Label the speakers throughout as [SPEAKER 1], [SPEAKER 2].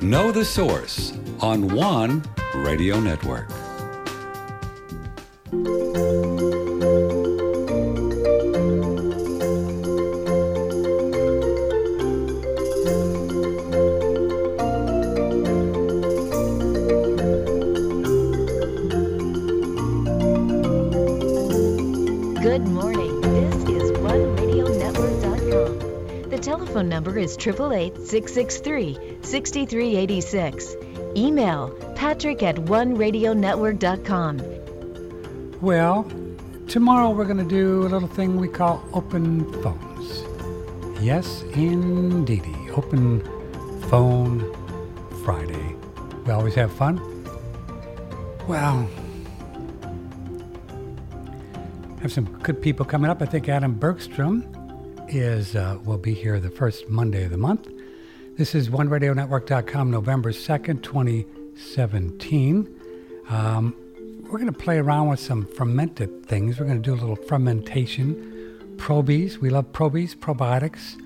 [SPEAKER 1] Know the Source on One Radio Network.
[SPEAKER 2] Good morning. This is OneRadioNetwork.com. The telephone number is 888-663-6386. Email patrick@OneRadioNetwork.com.
[SPEAKER 3] Well, tomorrow we're going to do a little thing we call Open Phones. Yes, indeedy. Open Phone Friday. We always have fun. Well, have some good people coming up. I think Adam Bergstrom will be here the first Monday of the month. This is OneRadioNetwork.com, November 2nd, 2017. We're going to play around with some fermented things. We're going to do a little fermentation. Probies. We love probies, probiotics.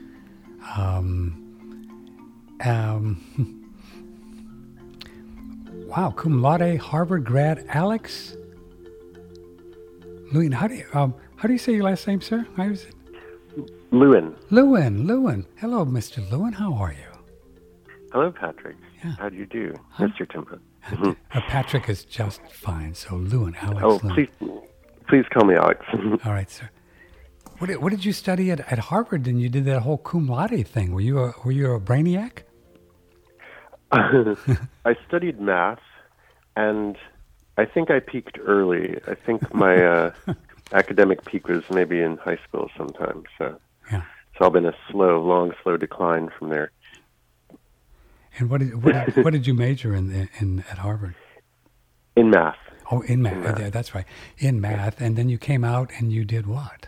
[SPEAKER 3] Wow, cum laude Harvard grad Alex Lewin. How do you say your last name, sir? How is it?
[SPEAKER 4] Lewin.
[SPEAKER 3] Lewin. Hello, Mr. Lewin. How are you?
[SPEAKER 4] Hello, Patrick.
[SPEAKER 3] Yeah.
[SPEAKER 4] How do you do,
[SPEAKER 3] Huh?
[SPEAKER 4] Mr. Timpa?
[SPEAKER 3] Patrick is just fine. So Lewin, Alex.
[SPEAKER 4] Oh,
[SPEAKER 3] Lewin.
[SPEAKER 4] please call me Alex.
[SPEAKER 3] All right, sir. What did you study at Harvard? And you did that whole cum laude thing. Were you a brainiac?
[SPEAKER 4] I studied math, and I think I peaked early. I think my academic peak was maybe in high school sometime. So
[SPEAKER 3] Yeah.
[SPEAKER 4] it's all been a long, slow decline from there.
[SPEAKER 3] And what did you major in at Harvard?
[SPEAKER 4] In math.
[SPEAKER 3] Oh, in math.
[SPEAKER 4] In math.
[SPEAKER 3] Yeah, that's right. In math. And then you came out and you did what?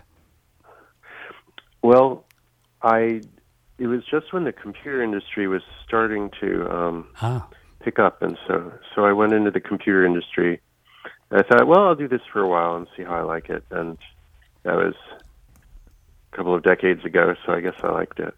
[SPEAKER 4] Well, it was just when the computer industry was starting to pick up, and so I went into the computer industry. And I thought, well, I'll do this for a while and see how I like it. And that was a couple of decades ago, so I guess I liked it.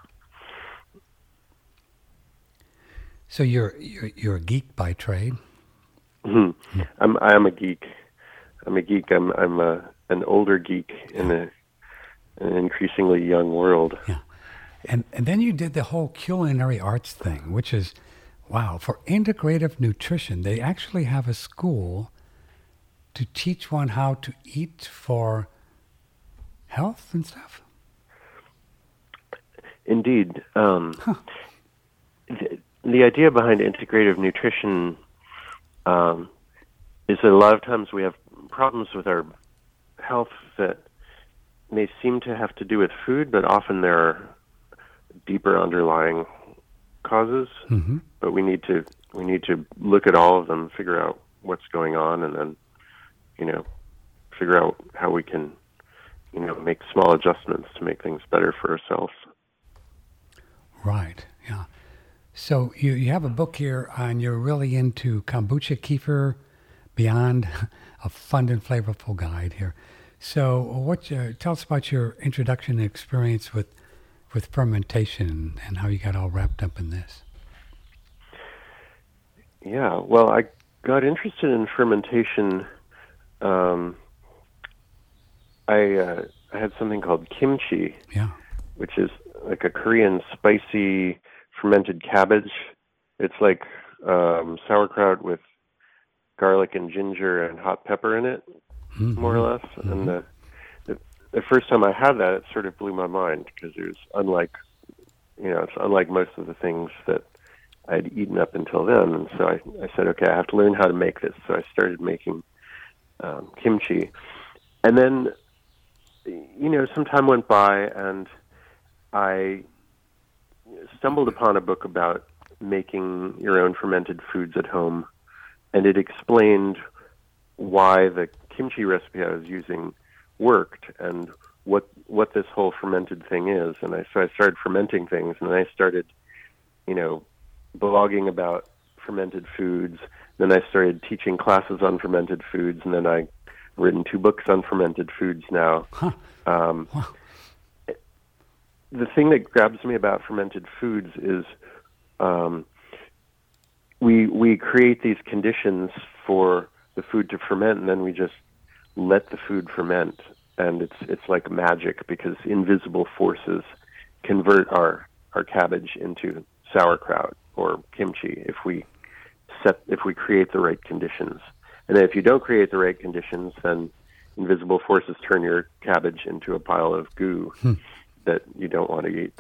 [SPEAKER 3] So you're a geek by trade.
[SPEAKER 4] Mm-hmm. I am a geek. I'm a geek. I'm an older geek in an increasingly young world.
[SPEAKER 3] Yeah. And then you did the whole culinary arts thing, which is, wow, for integrative nutrition. They actually have a school to teach one how to eat for health and stuff.
[SPEAKER 4] Indeed. The idea behind integrative nutrition is that a lot of times we have problems with our health that may seem to have to do with food, but often there are deeper underlying causes.
[SPEAKER 3] Mm-hmm.
[SPEAKER 4] But we need to look at all of them, figure out what's going on, and then figure out how we can make small adjustments to make things better for ourselves.
[SPEAKER 3] Right. Yeah. So you have a book here, and you're really into kombucha, kefir, beyond, a fun and flavorful guide here. So tell us about your introduction and experience with fermentation and how you got all wrapped up in this.
[SPEAKER 4] Yeah, well, I got interested in fermentation. I had something called kimchi,
[SPEAKER 3] Yeah.
[SPEAKER 4] which is like a Korean spicy fermented cabbage. It's like sauerkraut with garlic and ginger and hot pepper in it,
[SPEAKER 3] Mm-hmm.
[SPEAKER 4] more or less.
[SPEAKER 3] Mm-hmm.
[SPEAKER 4] And the first time I had that, it sort of blew my mind because it was unlike most of the things that I'd eaten up until then. And so I said, okay, I have to learn how to make this. So I started making kimchi. And then, some time went by, and I stumbled upon a book about making your own fermented foods at home, and it explained why the kimchi recipe I was using worked and what this whole fermented thing is. And so I started fermenting things, and then I started, blogging about fermented foods. Then I started teaching classes on fermented foods, and then I've written 2 books on fermented foods now.
[SPEAKER 3] Huh.
[SPEAKER 4] Wow. The thing that grabs me about fermented foods is we create these conditions for the food to ferment, and then we just let the food ferment, and it's like magic because invisible forces convert our cabbage into sauerkraut or kimchi if we create the right conditions. And then if you don't create the right conditions, then invisible forces turn your cabbage into a pile of goo that you don't want to eat.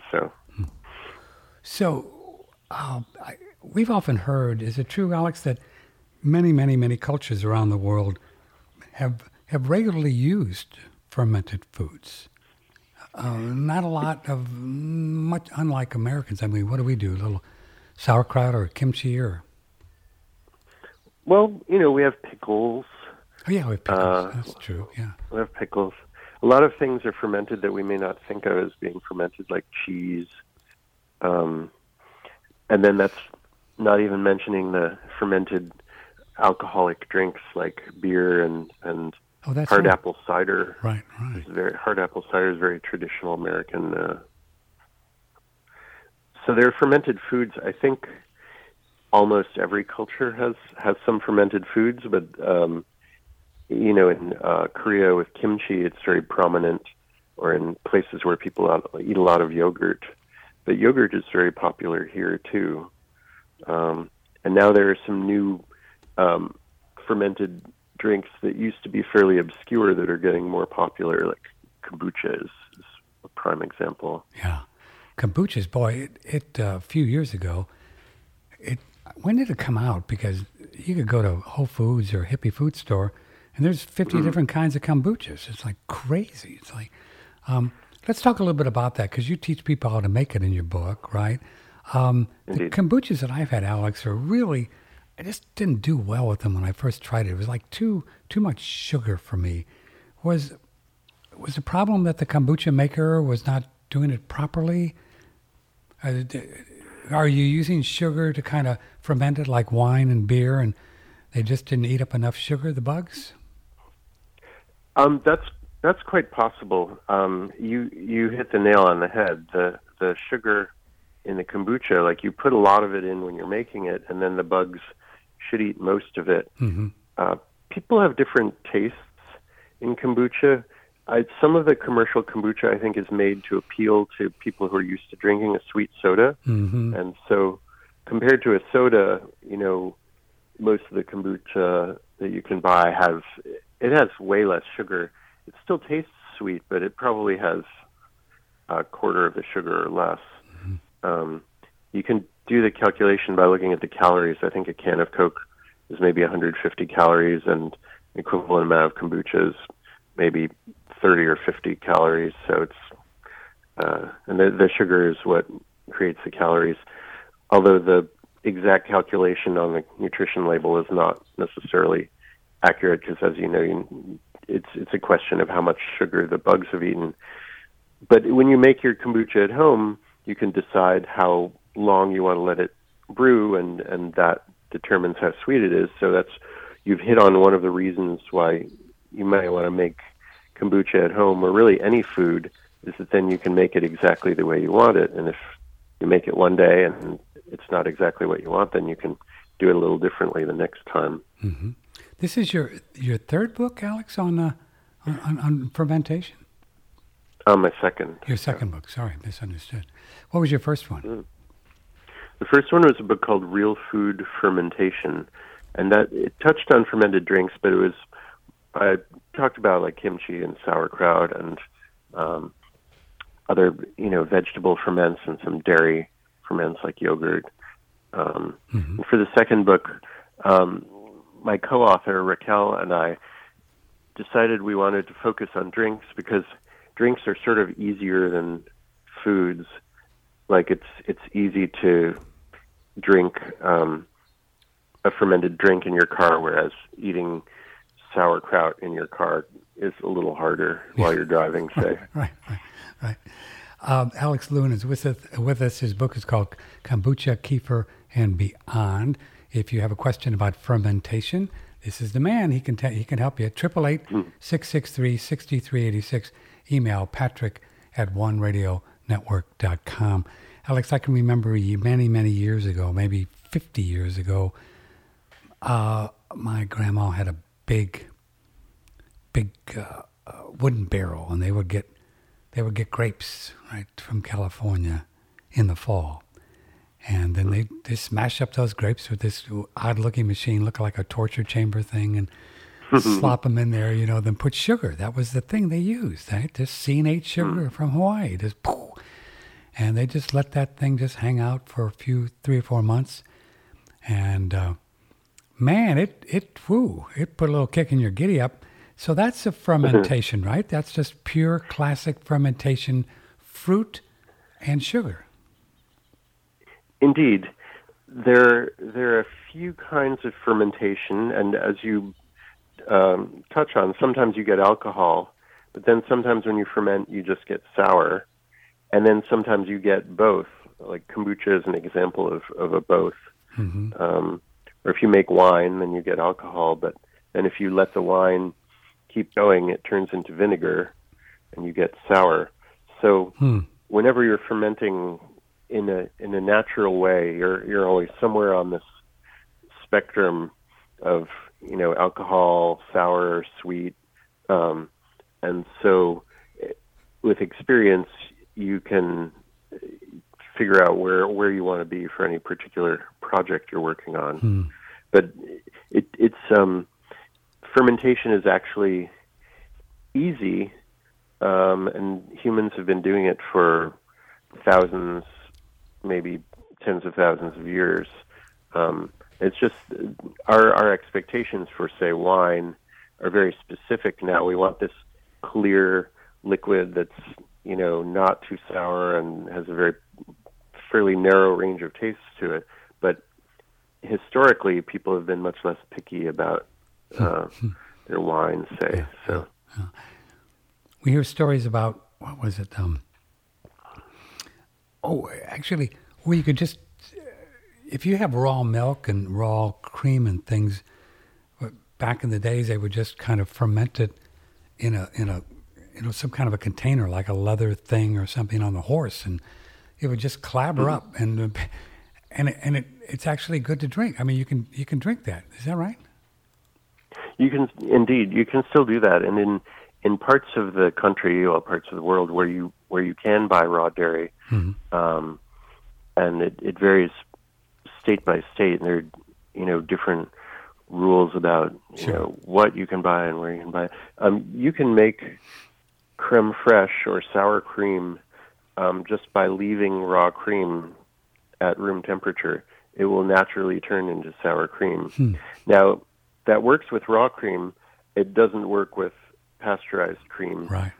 [SPEAKER 3] So we've often heard, is it true, Alex, that many cultures around the world have regularly used fermented foods? Not a lot of, much unlike Americans. I mean, what do we do? A little sauerkraut or kimchi or?
[SPEAKER 4] Well, we have pickles.
[SPEAKER 3] Oh, yeah, we have pickles. That's true, yeah.
[SPEAKER 4] We have pickles. A lot of things are fermented that we may not think of as being fermented, like cheese. And then that's not even mentioning the fermented alcoholic drinks like beer and hard apple cider.
[SPEAKER 3] Right.
[SPEAKER 4] Hard apple cider is very traditional American. So there are fermented foods. I think almost every culture has some fermented foods, but in Korea with kimchi, it's very prominent, or in places where people eat a lot of yogurt. But yogurt is very popular here too. And now there are some new fermented drinks that used to be fairly obscure that are getting more popular, like kombucha is a prime example.
[SPEAKER 3] Yeah. Kombuchas, boy, it a few years ago, when did it come out? Because you could go to Whole Foods or Hippie Food Store, and there's 50 different kinds of kombuchas. It's like crazy. It's like, let's talk a little bit about that, because you teach people how to make it in your book, right? The kombuchas that I've had, Alex, are really, I just didn't do well with them when I first tried it. It was like too much sugar for me. Was the problem that the kombucha maker was not doing it properly? Are you using sugar to kind of ferment it like wine and beer, and they just didn't eat up enough sugar, the bugs?
[SPEAKER 4] That's quite possible. You hit the nail on the head. The sugar in the kombucha, like you put a lot of it in when you're making it, and then the bugs should eat most of it. Mm-hmm. People have different tastes in kombucha. Some of the commercial kombucha, I think, is made to appeal to people who are used to drinking a sweet soda. Mm-hmm. And so compared to a soda, most of the kombucha that you can buy has way less sugar. It still tastes sweet, but it probably has a quarter of the sugar or less. Mm-hmm. You can do the calculation by looking at the calories. I think a can of Coke is maybe 150 calories, and the equivalent amount of kombucha is maybe 30 or 50 calories. So it's and the sugar is what creates the calories. Although the exact calculation on the nutrition label is not necessarily accurate, because as you know, it's a question of how much sugar the bugs have eaten. But when you make your kombucha at home, you can decide how long you want to let it brew, and that determines how sweet it is. So you've hit on one of the reasons why you might want to make kombucha at home, or really any food, is that then you can make it exactly the way you want it. And if you make it one day and it's not exactly what you want, then you can do it a little differently the next time.
[SPEAKER 3] Mm-hmm. This is your third book, Alex, on fermentation?
[SPEAKER 4] My second.
[SPEAKER 3] Your second book. Sorry, misunderstood. What was your first one? Mm.
[SPEAKER 4] The first one was a book called Real Food Fermentation, and that it touched on fermented drinks, but I talked about like kimchi and sauerkraut and other vegetable ferments and some dairy ferments like yogurt. And for the second book, my co-author Raquel and I decided we wanted to focus on drinks, because drinks are sort of easier than foods. Like it's easy to drink a fermented drink in your car, whereas eating sauerkraut in your car is a little harder while you're driving, say.
[SPEAKER 3] Right. Alex Lewin is with us. His book is called Kombucha, Kefir, and Beyond. If you have a question about fermentation, this is the man. He can help you at 888-663-6386. Email patrick@oneradionetwork.com. Alex, I can remember you many years ago, maybe 50 years ago, my grandma had a big wooden barrel, and they would get grapes right from California in the fall, and then they smash up those grapes with this odd-looking machine, look like a torture chamber thing, and slop them in there, then put sugar. That was the thing they used, right? This C&H sugar from Hawaii, just poof, and they just let that thing just hang out for 3 or 4 months, and man, it put a little kick in your giddy up. So that's a fermentation, right? That's just pure classic fermentation, fruit and sugar.
[SPEAKER 4] Indeed. There are a few kinds of fermentation, and as you touch on, sometimes you get alcohol, but then sometimes when you ferment, you just get sour, and then sometimes you get both. Like kombucha is an example of a both. Mm-hmm. Or if you make wine, then you get alcohol, but then if you let the wine keep going, it turns into vinegar, and you get sour. So whenever you're fermenting in a natural way, you're always somewhere on this spectrum of alcohol, sour, sweet, and so with experience, you can figure out where you want to be for any particular project you're working on. But it's fermentation is actually easy, and humans have been doing it for thousands, maybe tens of thousands of years. It's just our expectations for, say, wine are very specific now. We want this clear liquid that's, not too sour and has a fairly narrow range of tastes to it. But historically, people have been much less picky about their wines, say. So
[SPEAKER 3] we hear stories about, what was it? Actually, where you could just, if you have raw milk and raw cream and things, back in the days they would just kind of ferment it in a some kind of a container, like a leather thing or something on the horse, and it would just clabber up, and it's actually good to drink. I mean, you can drink that. Is that right?
[SPEAKER 4] You can still do that, and in parts of the country or parts of the world where you can buy raw dairy, and it varies state by state, and there are different rules about what you can buy and where you can buy. You can make creme fraiche or sour cream just by leaving raw cream at room temperature. It will naturally turn into sour cream. Now, that works with raw cream. It doesn't work with pasteurized cream.
[SPEAKER 3] Right.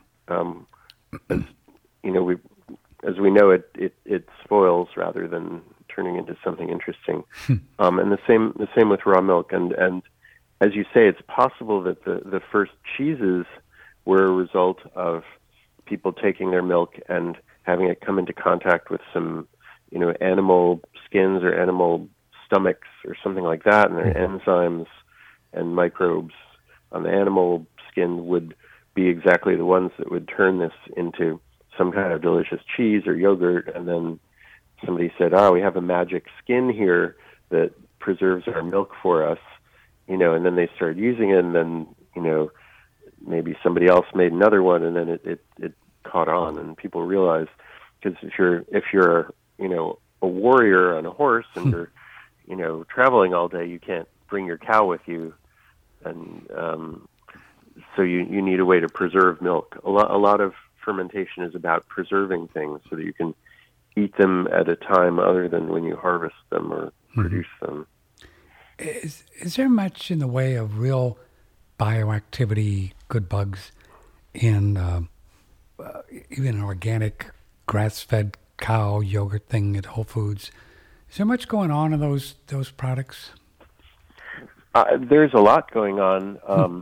[SPEAKER 4] As we know, it spoils rather than turning into something interesting. And the same with raw milk. And as you say, it's possible that the first cheeses were a result of people taking their milk and having it come into contact with some, animal skins or animal stomachs or something like that, and their enzymes and microbes on the animal skin would be exactly the ones that would turn this into some kind of delicious cheese or yogurt. And then somebody said, we have a magic skin here that preserves our milk for us, and then they started using it, and then, maybe somebody else made another one, and then it caught on, and people realized, because if you're a warrior on a horse and you're traveling all day, you can't bring your cow with you, and so you need a way to preserve milk. A lot of fermentation is about preserving things so that you can eat them at a time other than when you harvest them or produce them.
[SPEAKER 3] Is there much in the way of real bioactivity, good bugs, in even an organic grass-fed cow yogurt thing at Whole Foods? Is there much going on in those products?
[SPEAKER 4] There's a lot going on.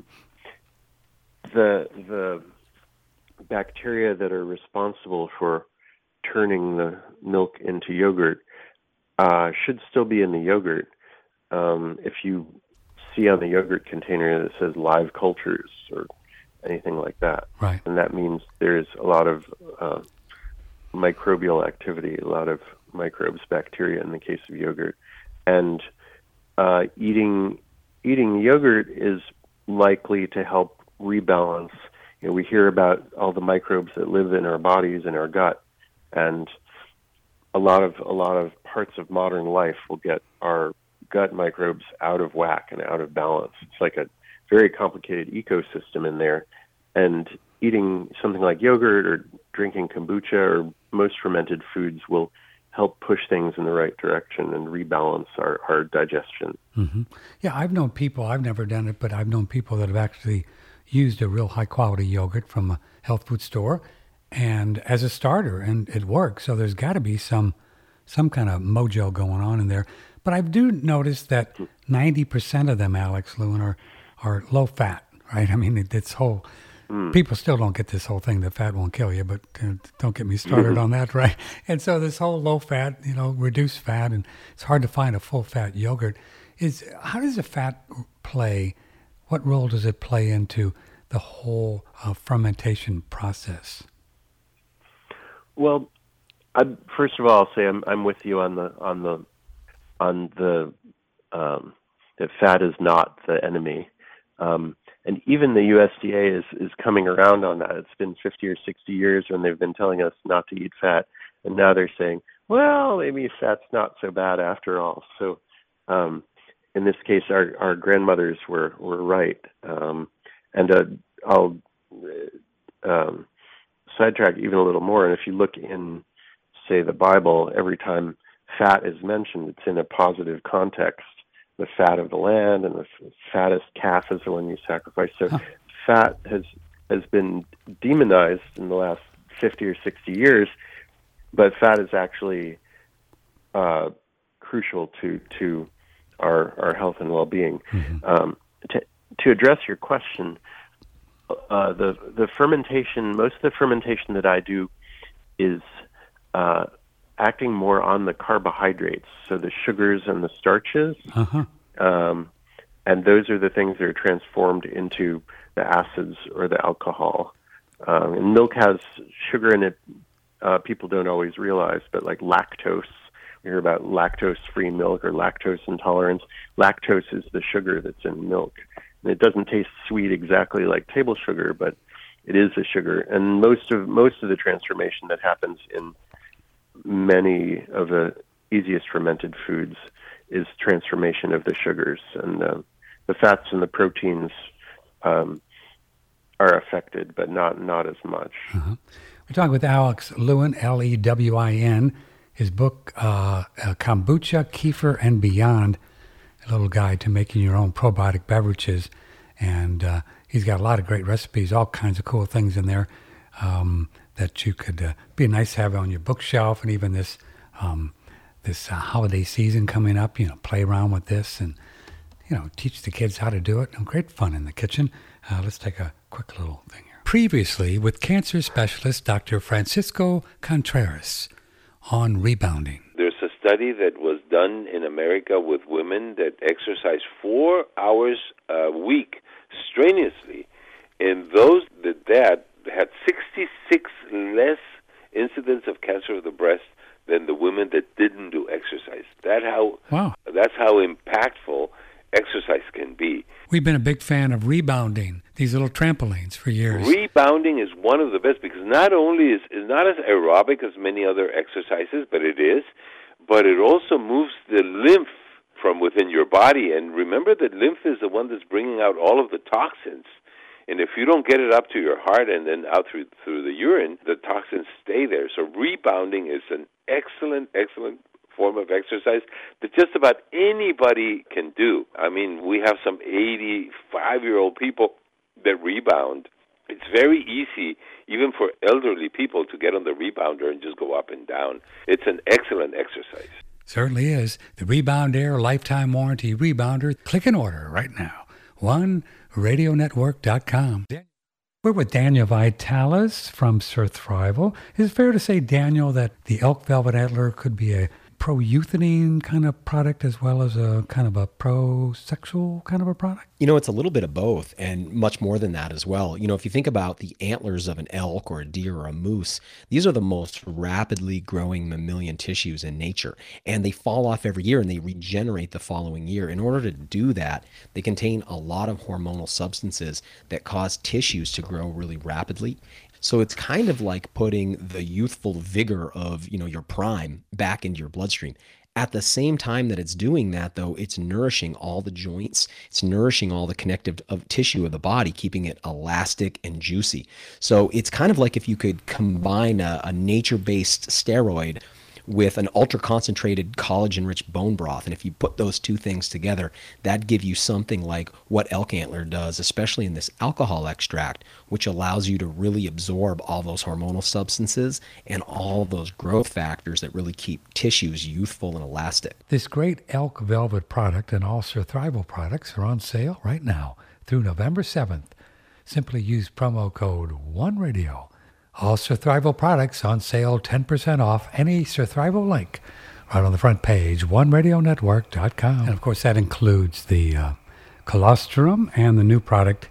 [SPEAKER 4] The bacteria that are responsible for turning the milk into yogurt should still be in the yogurt. If you see on the yogurt container that says live cultures or anything like that,
[SPEAKER 3] right,
[SPEAKER 4] and that means there's a lot of microbial activity, a lot of microbes, bacteria in the case of yogurt. and eating yogurt is likely to help rebalance. We hear about all the microbes that live in our bodies and our gut, and a lot of parts of modern life will get our gut microbes out of whack and out of balance. It's like a very complicated ecosystem in there, and eating something like yogurt or drinking kombucha or most fermented foods will help push things in the right direction and rebalance our digestion.
[SPEAKER 3] Mm-hmm. Yeah, I've known people, I've never done it, but I've known people that have actually used a real high-quality yogurt from a health food store and as a starter, and it works. So there's got to be some kind of mojo going on in there. But I do notice that 90% of them, Alex Lewin, are low-fat, right? I mean, this whole... People still don't get this whole thing that fat won't kill you, but don't get me started on that, right? And so this whole low-fat, reduced fat, and it's hard to find a full-fat yogurt. How does the fat play? What role does it play into the whole fermentation process?
[SPEAKER 4] Well, first of all, I'll say I'm with you on the that fat is not the enemy. And even the USDA is coming around on that. It's been 50 or 60 years when they've been telling us not to eat fat, and now they're saying, well, maybe fat's not so bad after all. So in this case, our grandmothers were right. And I'll sidetrack even a little more. And if you look in, say, the Bible, every time fat is mentioned, it's in a positive context. The fat of the land and the fattest calf is the one you sacrifice. So fat has been demonized in the last 50 or 60 years, but fat is actually crucial to our health and well-being. Mm-hmm. To address your question, the fermentation, most of the fermentation that I do is acting more on the carbohydrates, so the sugars and the starches, and those are the things that are transformed into the acids or the alcohol. And milk has sugar in it. People don't always realize, but like lactose, we hear about lactose-free milk or lactose intolerance. Lactose is the sugar that's in milk. And it doesn't taste sweet exactly like table sugar, but it is a sugar. And most of the transformation that happens in many of the easiest fermented foods is transformation of the sugars, and the fats and the proteins are affected, but not as much. We're
[SPEAKER 3] talking with Alex Lewin, Lewin. His book, Kombucha, Kefir, and Beyond, a little guide to making your own probiotic beverages. And he's got a lot of great recipes, all kinds of cool things in there. That you could be nice to have on your bookshelf, and even this holiday season coming up, play around with this and, teach the kids how to do it. Great fun in the kitchen. Let's take a quick little thing here. Previously with cancer specialist Dr. Francisco Contreras on rebounding.
[SPEAKER 5] There's a study that was done in America with women that exercise 4 hours a week strenuously, and those that had 66 less incidence of cancer of the breast than the women that didn't do exercise. That's how impactful exercise can be.
[SPEAKER 3] We've been a big fan of rebounding, these little trampolines, for years.
[SPEAKER 5] Rebounding is one of the best because not only is not as aerobic as many other exercises, but it also moves the lymph from within your body. And remember that lymph is the one that's bringing out all of the toxins. And if you don't get it up to your heart and then out through the urine, the toxins stay there. So rebounding is an excellent form of exercise that just about anybody can do. I mean, we have some 85-year-old people that rebound. It's very easy, even for elderly people, to get on the rebounder and just go up and down. It's an excellent exercise.
[SPEAKER 3] Certainly is. The Rebound Air Lifetime Warranty Rebounder. Click and order right now. OneRadioNetwork.com. We're with Daniel Vitalis from Survival. Is it fair to say, Daniel, that the elk velvet antler could be a pro-euthanasia kind of product as well as a kind of a pro-sexual kind of a product?
[SPEAKER 6] It's a little bit of both and much more than that as well. If you think about the antlers of an elk or a deer or a moose, these are the most rapidly growing mammalian tissues in nature, and they fall off every year and they regenerate the following year. In order to do that, they contain a lot of hormonal substances that cause tissues to grow really rapidly. So it's kind of like putting the youthful vigor of, your prime back into your bloodstream. At the same time that it's doing that, though, it's nourishing all the joints. It's nourishing all the connective tissue of the body, keeping it elastic and juicy. So it's kind of like if you could combine a nature-based steroid with an ultra-concentrated collagen-rich bone broth. And if you put those two things together, that'd give you something like what elk antler does, especially in this alcohol extract, which allows you to really absorb all those hormonal substances and all of those growth factors that really keep tissues youthful and elastic.
[SPEAKER 3] This great elk velvet product and all Surthrival products are on sale right now through November 7th. Simply use promo code ONERADIO. All Surthrival products on sale 10% off any Surthrival link right on the front page, OneRadioNetwork.com. And of course that includes the colostrum and the new product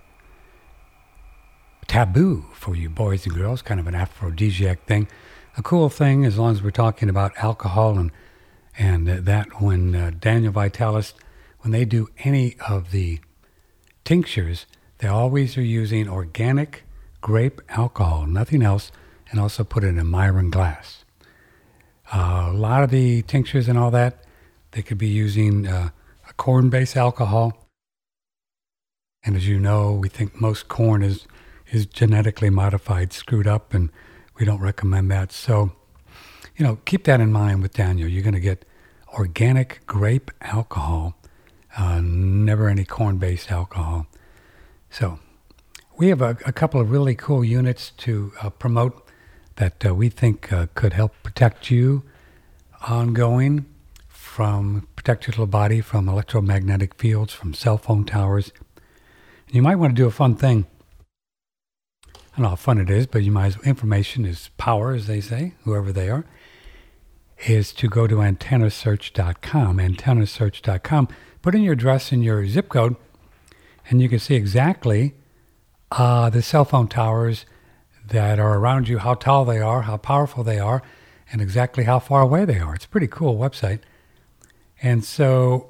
[SPEAKER 3] Taboo for you boys and girls, kind of an aphrodisiac thing. A cool thing as long as we're talking about alcohol and that when Daniel Vitalis, when they do any of the tinctures, they always are using organic grape alcohol, nothing else, and also put it in a Myron glass. A lot of the tinctures and all that, they could be using a corn-based alcohol. And as you know, we think most corn is genetically modified, screwed up, and we don't recommend that. So, keep that in mind with Daniel. You're going to get organic grape alcohol, never any corn-based alcohol. So, we have a couple of really cool units to promote that we think could help protect you ongoing, protect your little body from electromagnetic fields, from cell phone towers. And you might want to do a fun thing. I don't know how fun it is, but information is power, as they say, whoever they are, is to go to antennasearch.com, antennasearch.com, put in your address and your zip code, and you can see exactly the cell phone towers that are around you, how tall they are, how powerful they are, and exactly how far away they are. It's a pretty cool website. And so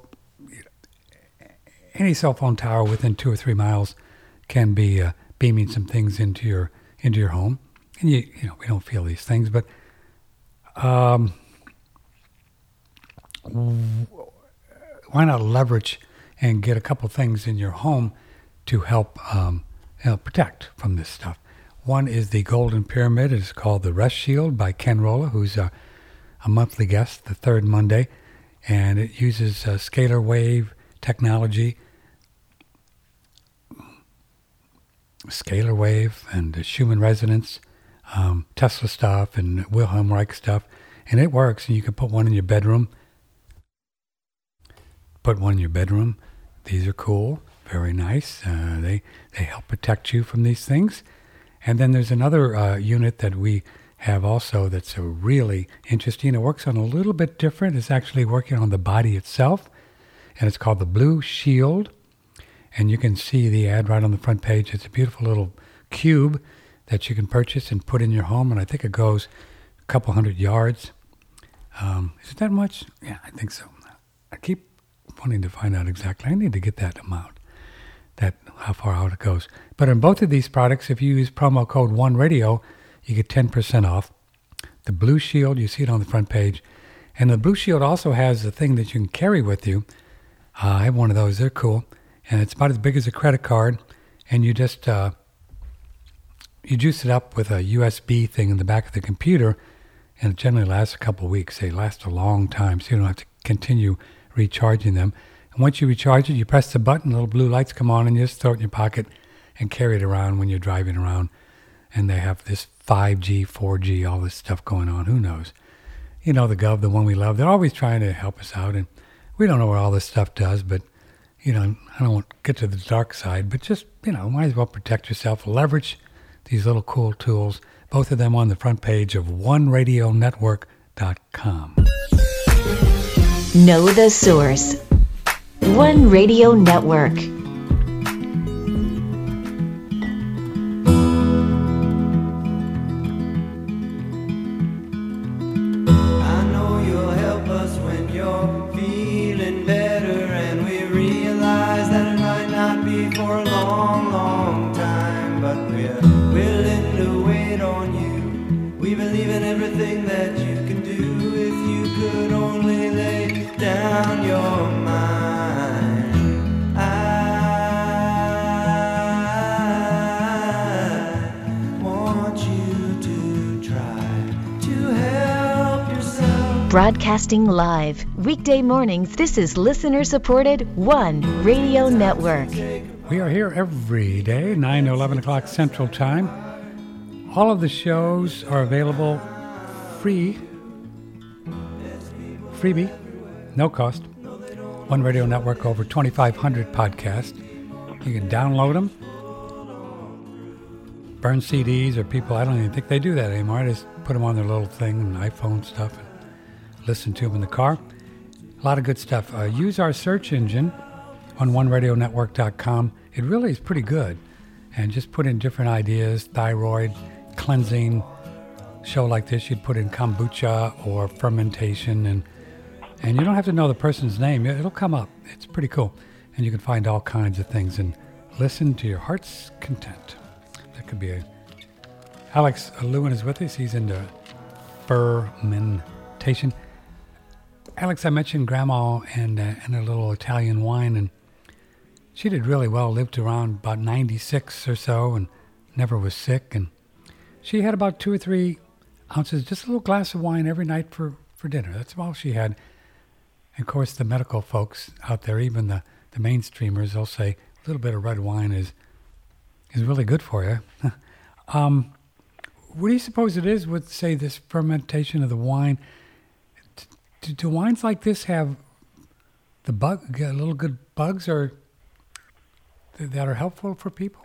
[SPEAKER 3] any cell phone tower within 2 or 3 miles can be beaming some things into your home. And we don't feel these things, but why not leverage and get a couple things in your home to help protect from this stuff. One is the Golden Pyramid. It's called the Rest Shield by Ken Rolla, who's a monthly guest, the third Monday. And it uses scalar wave technology, scalar wave and Schumann resonance, Tesla stuff and Wilhelm Reich stuff. And it works, and you can put one in your bedroom. These are cool. Very nice. They help protect you from these things. And then there's another unit that we have also that's really interesting. It works on a little bit different. It's actually working on the body itself. And it's called the Blue Shield. And you can see the ad right on the front page. It's a beautiful little cube that you can purchase and put in your home. And I think it goes a couple 100 yards. Is it that much? Yeah, I think so. I keep wanting to find out exactly. I need to get that amount. How far out it goes. But in both of these products, if you use promo code ONERADIO, you get 10% off. The Blue Shield, you see it on the front page. And the Blue Shield also has a thing that you can carry with you. I have one of those. They're cool. And it's about as big as a credit card. And you just, you juice it up with a USB thing in the back of the computer. And it generally lasts a couple of weeks. They last a long time, so you don't have to continue recharging them. And once you recharge it, you press the button, little blue lights come on, and you just throw it in your pocket and carry it around when you're driving around. And they have this 5G, 4G, all this stuff going on. Who knows? The Gov, the one we love, they're always trying to help us out. And we don't know what all this stuff does, but, I don't want to get to the dark side. But just, might as well protect yourself. Leverage these little cool tools. Both of them on the front page of OneRadioNetwork.com.
[SPEAKER 2] Know the source. One Radio Network. Broadcasting live, weekday mornings, this is listener-supported One Radio Network.
[SPEAKER 3] We are here every day, 9 to 11 o'clock Central Time. All of the shows are available freebie, no cost. One Radio Network, over 2,500 podcasts. You can download them, burn CDs, or people, I don't even think they do that anymore. I just put them on their little thing and iPhone stuff. Listen to them in the car. A lot of good stuff. Use our search engine on oneradionetwork.com. It really is pretty good. And just put in different ideas, thyroid, cleansing. Show like this, you'd put in kombucha or fermentation. And you don't have to know the person's name. It'll come up. It's pretty cool. And you can find all kinds of things and listen to your heart's content. That could be Alex Lewin is with us. He's into fermentation. Alex, I mentioned Grandma and a little Italian wine, and she did really well, lived around about 96 or so and never was sick. And she had about 2 or 3 ounces, just a little glass of wine every night for dinner. That's all she had. And of course, the medical folks out there, even the mainstreamers, they'll say a little bit of red wine is really good for you. What do you suppose it is with, say, this fermentation of the wine? Do wines like this have the little good bugs or that are helpful for people?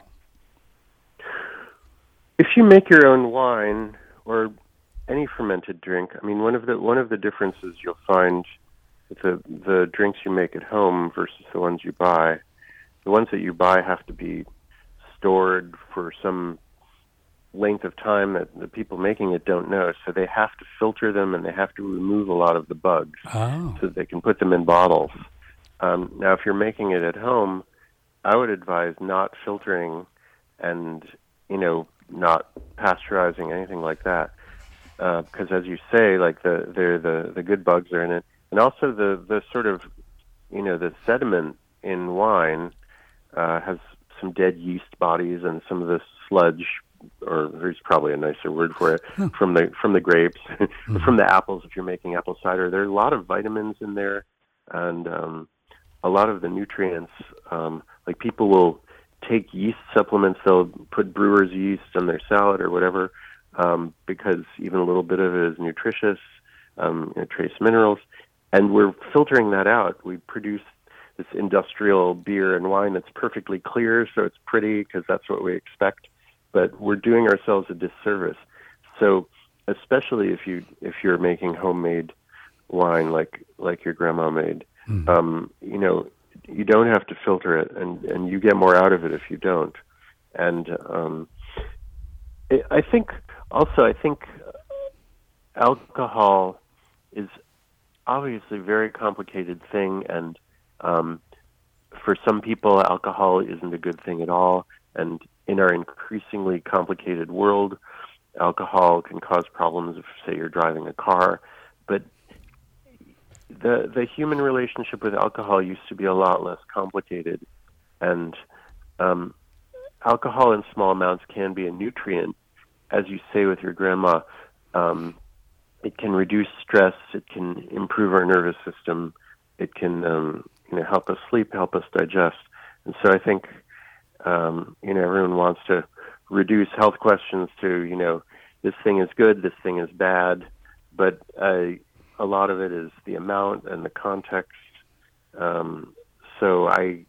[SPEAKER 4] If you make your own wine or any fermented drink, I mean, one of the differences you'll find with the drinks you make at home versus the ones you buy, the ones that you buy have to be stored for some length of time that the people making it don't know, so they have to filter them and they have to remove a lot of the bugs so that they can put them in bottles. Now, if you're making it at home, I would advise not filtering and not pasteurizing, anything like that, because as you say, like the good bugs are in it, and also the sort of the sediment in wine has some dead yeast bodies and some of the sludge, or there's probably a nicer word for it, from the grapes, from the apples. If you're making apple cider, there are a lot of vitamins in there, and a lot of the nutrients. Like people will take yeast supplements; they'll put brewer's yeast in their salad or whatever, because even a little bit of it is nutritious, trace minerals, and we're filtering that out. We produce this industrial beer and wine that's perfectly clear, so it's pretty because that's what we expect. But we're doing ourselves a disservice. So, especially if you're making homemade wine like your grandma made, you don't have to filter it, and you get more out of it if you don't. And I think alcohol is obviously a very complicated thing, and for some people, alcohol isn't a good thing at all. And in our increasingly complicated world, alcohol can cause problems if, say, you're driving a car. But the human relationship with alcohol used to be a lot less complicated. And alcohol in small amounts can be a nutrient. As you say with your grandma, it can reduce stress, it can improve our nervous system, it can help us sleep, help us digest. And so I think everyone wants to reduce health questions to, this thing is good, this thing is bad, but a lot of it is the amount and the context. So I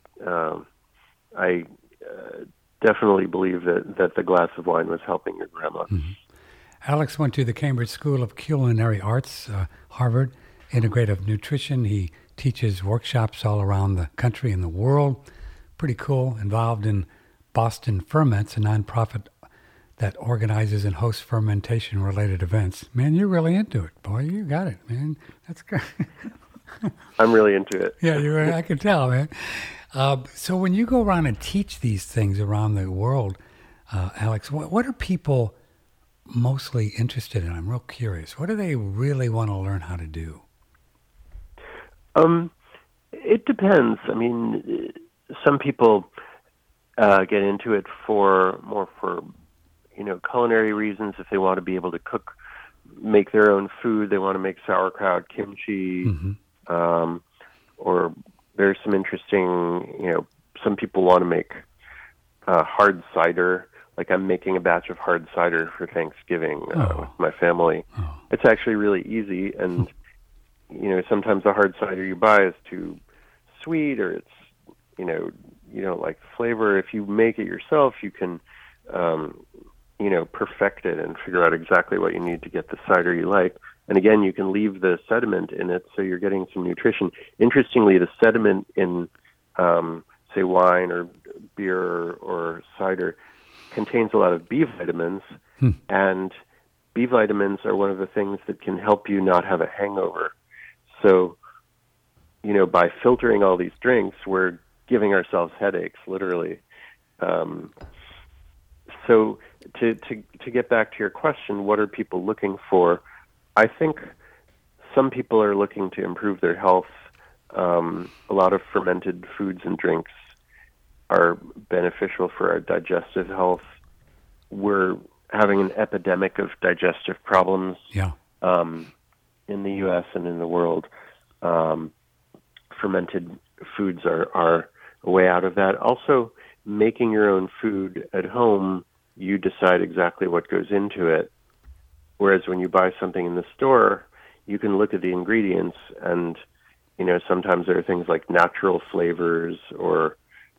[SPEAKER 4] definitely believe that the glass of wine was helping your grandma.
[SPEAKER 3] Mm-hmm. Alex went to the Cambridge School of Culinary Arts, Harvard, integrative nutrition. He teaches workshops all around the country and the world. Pretty cool. Involved in Boston Ferments, a nonprofit that organizes and hosts fermentation-related events. Man, you're really into it, boy. You got it, man. That's good.
[SPEAKER 4] I'm really into it.
[SPEAKER 3] Yeah, I can tell, man. So when you go around and teach these things around the world, Alex, what are people mostly interested in? I'm real curious. What do they really want to learn how to do?
[SPEAKER 4] It depends. I mean, some people get into it for culinary reasons. If they want to be able to make their own food, they want to make sauerkraut, kimchi, or there's some interesting, some people want to make hard cider. Like I'm making a batch of hard cider for Thanksgiving with my family. Oh. It's actually really easy, and sometimes the hard cider you buy is too sweet, or it's you don't like the flavor. If you make it yourself, you can perfect it and figure out exactly what you need to get the cider you like. And again, you can leave the sediment in it, so you're getting some nutrition. Interestingly, the sediment in, say, wine or beer or cider contains a lot of B vitamins, and B vitamins are one of the things that can help you not have a hangover. So, by filtering all these drinks, we're giving ourselves headaches, literally. So to get back to your question, what are people looking for? I think some people are looking to improve their health. A lot of fermented foods and drinks are beneficial for our digestive health. We're having an epidemic of digestive problems in the U.S. and in the world. Fermented foods are a way out of that. Also, making your own food at home, you decide exactly what goes into it. Whereas when you buy something in the store, you can look at the ingredients and, sometimes there are things like natural flavors or,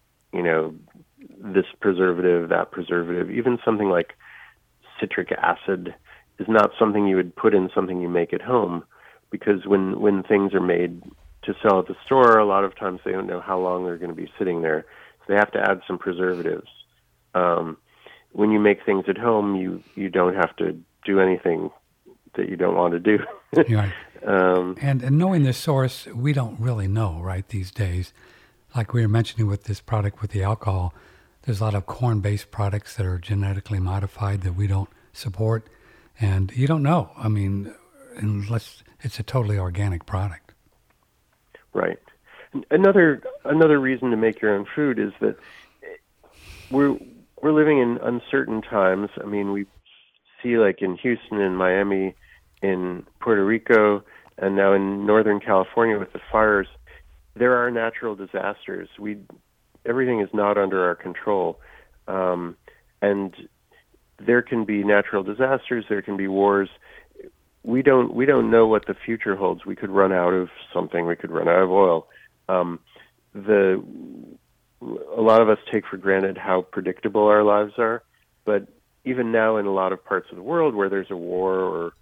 [SPEAKER 4] this preservative, that preservative. Even something like citric acid is not something you would put in something you make at home, because when things are made to sell at the store, a lot of times they don't know how long they're going to be sitting there. So they have to add some preservatives. When you make things at home, you don't have to do anything that you don't want to do.
[SPEAKER 3] Right. And knowing the source, we don't really know, right, these days. Like we were mentioning with this product with the alcohol, there's a lot of corn-based products that are genetically modified that we don't support. And you don't know, I mean, unless it's a totally organic product.
[SPEAKER 4] Right. Another reason to make your own food is that we're living in uncertain times. I mean, we see like in Houston and Miami, in Puerto Rico, and now in Northern California with the fires, there are natural disasters. Everything is not under our control, and there can be natural disasters. There can be wars. We don't know what the future holds. We could run out of something. We could run out of oil. A lot of us take for granted how predictable our lives are, but even now in a lot of parts of the world where there's a war or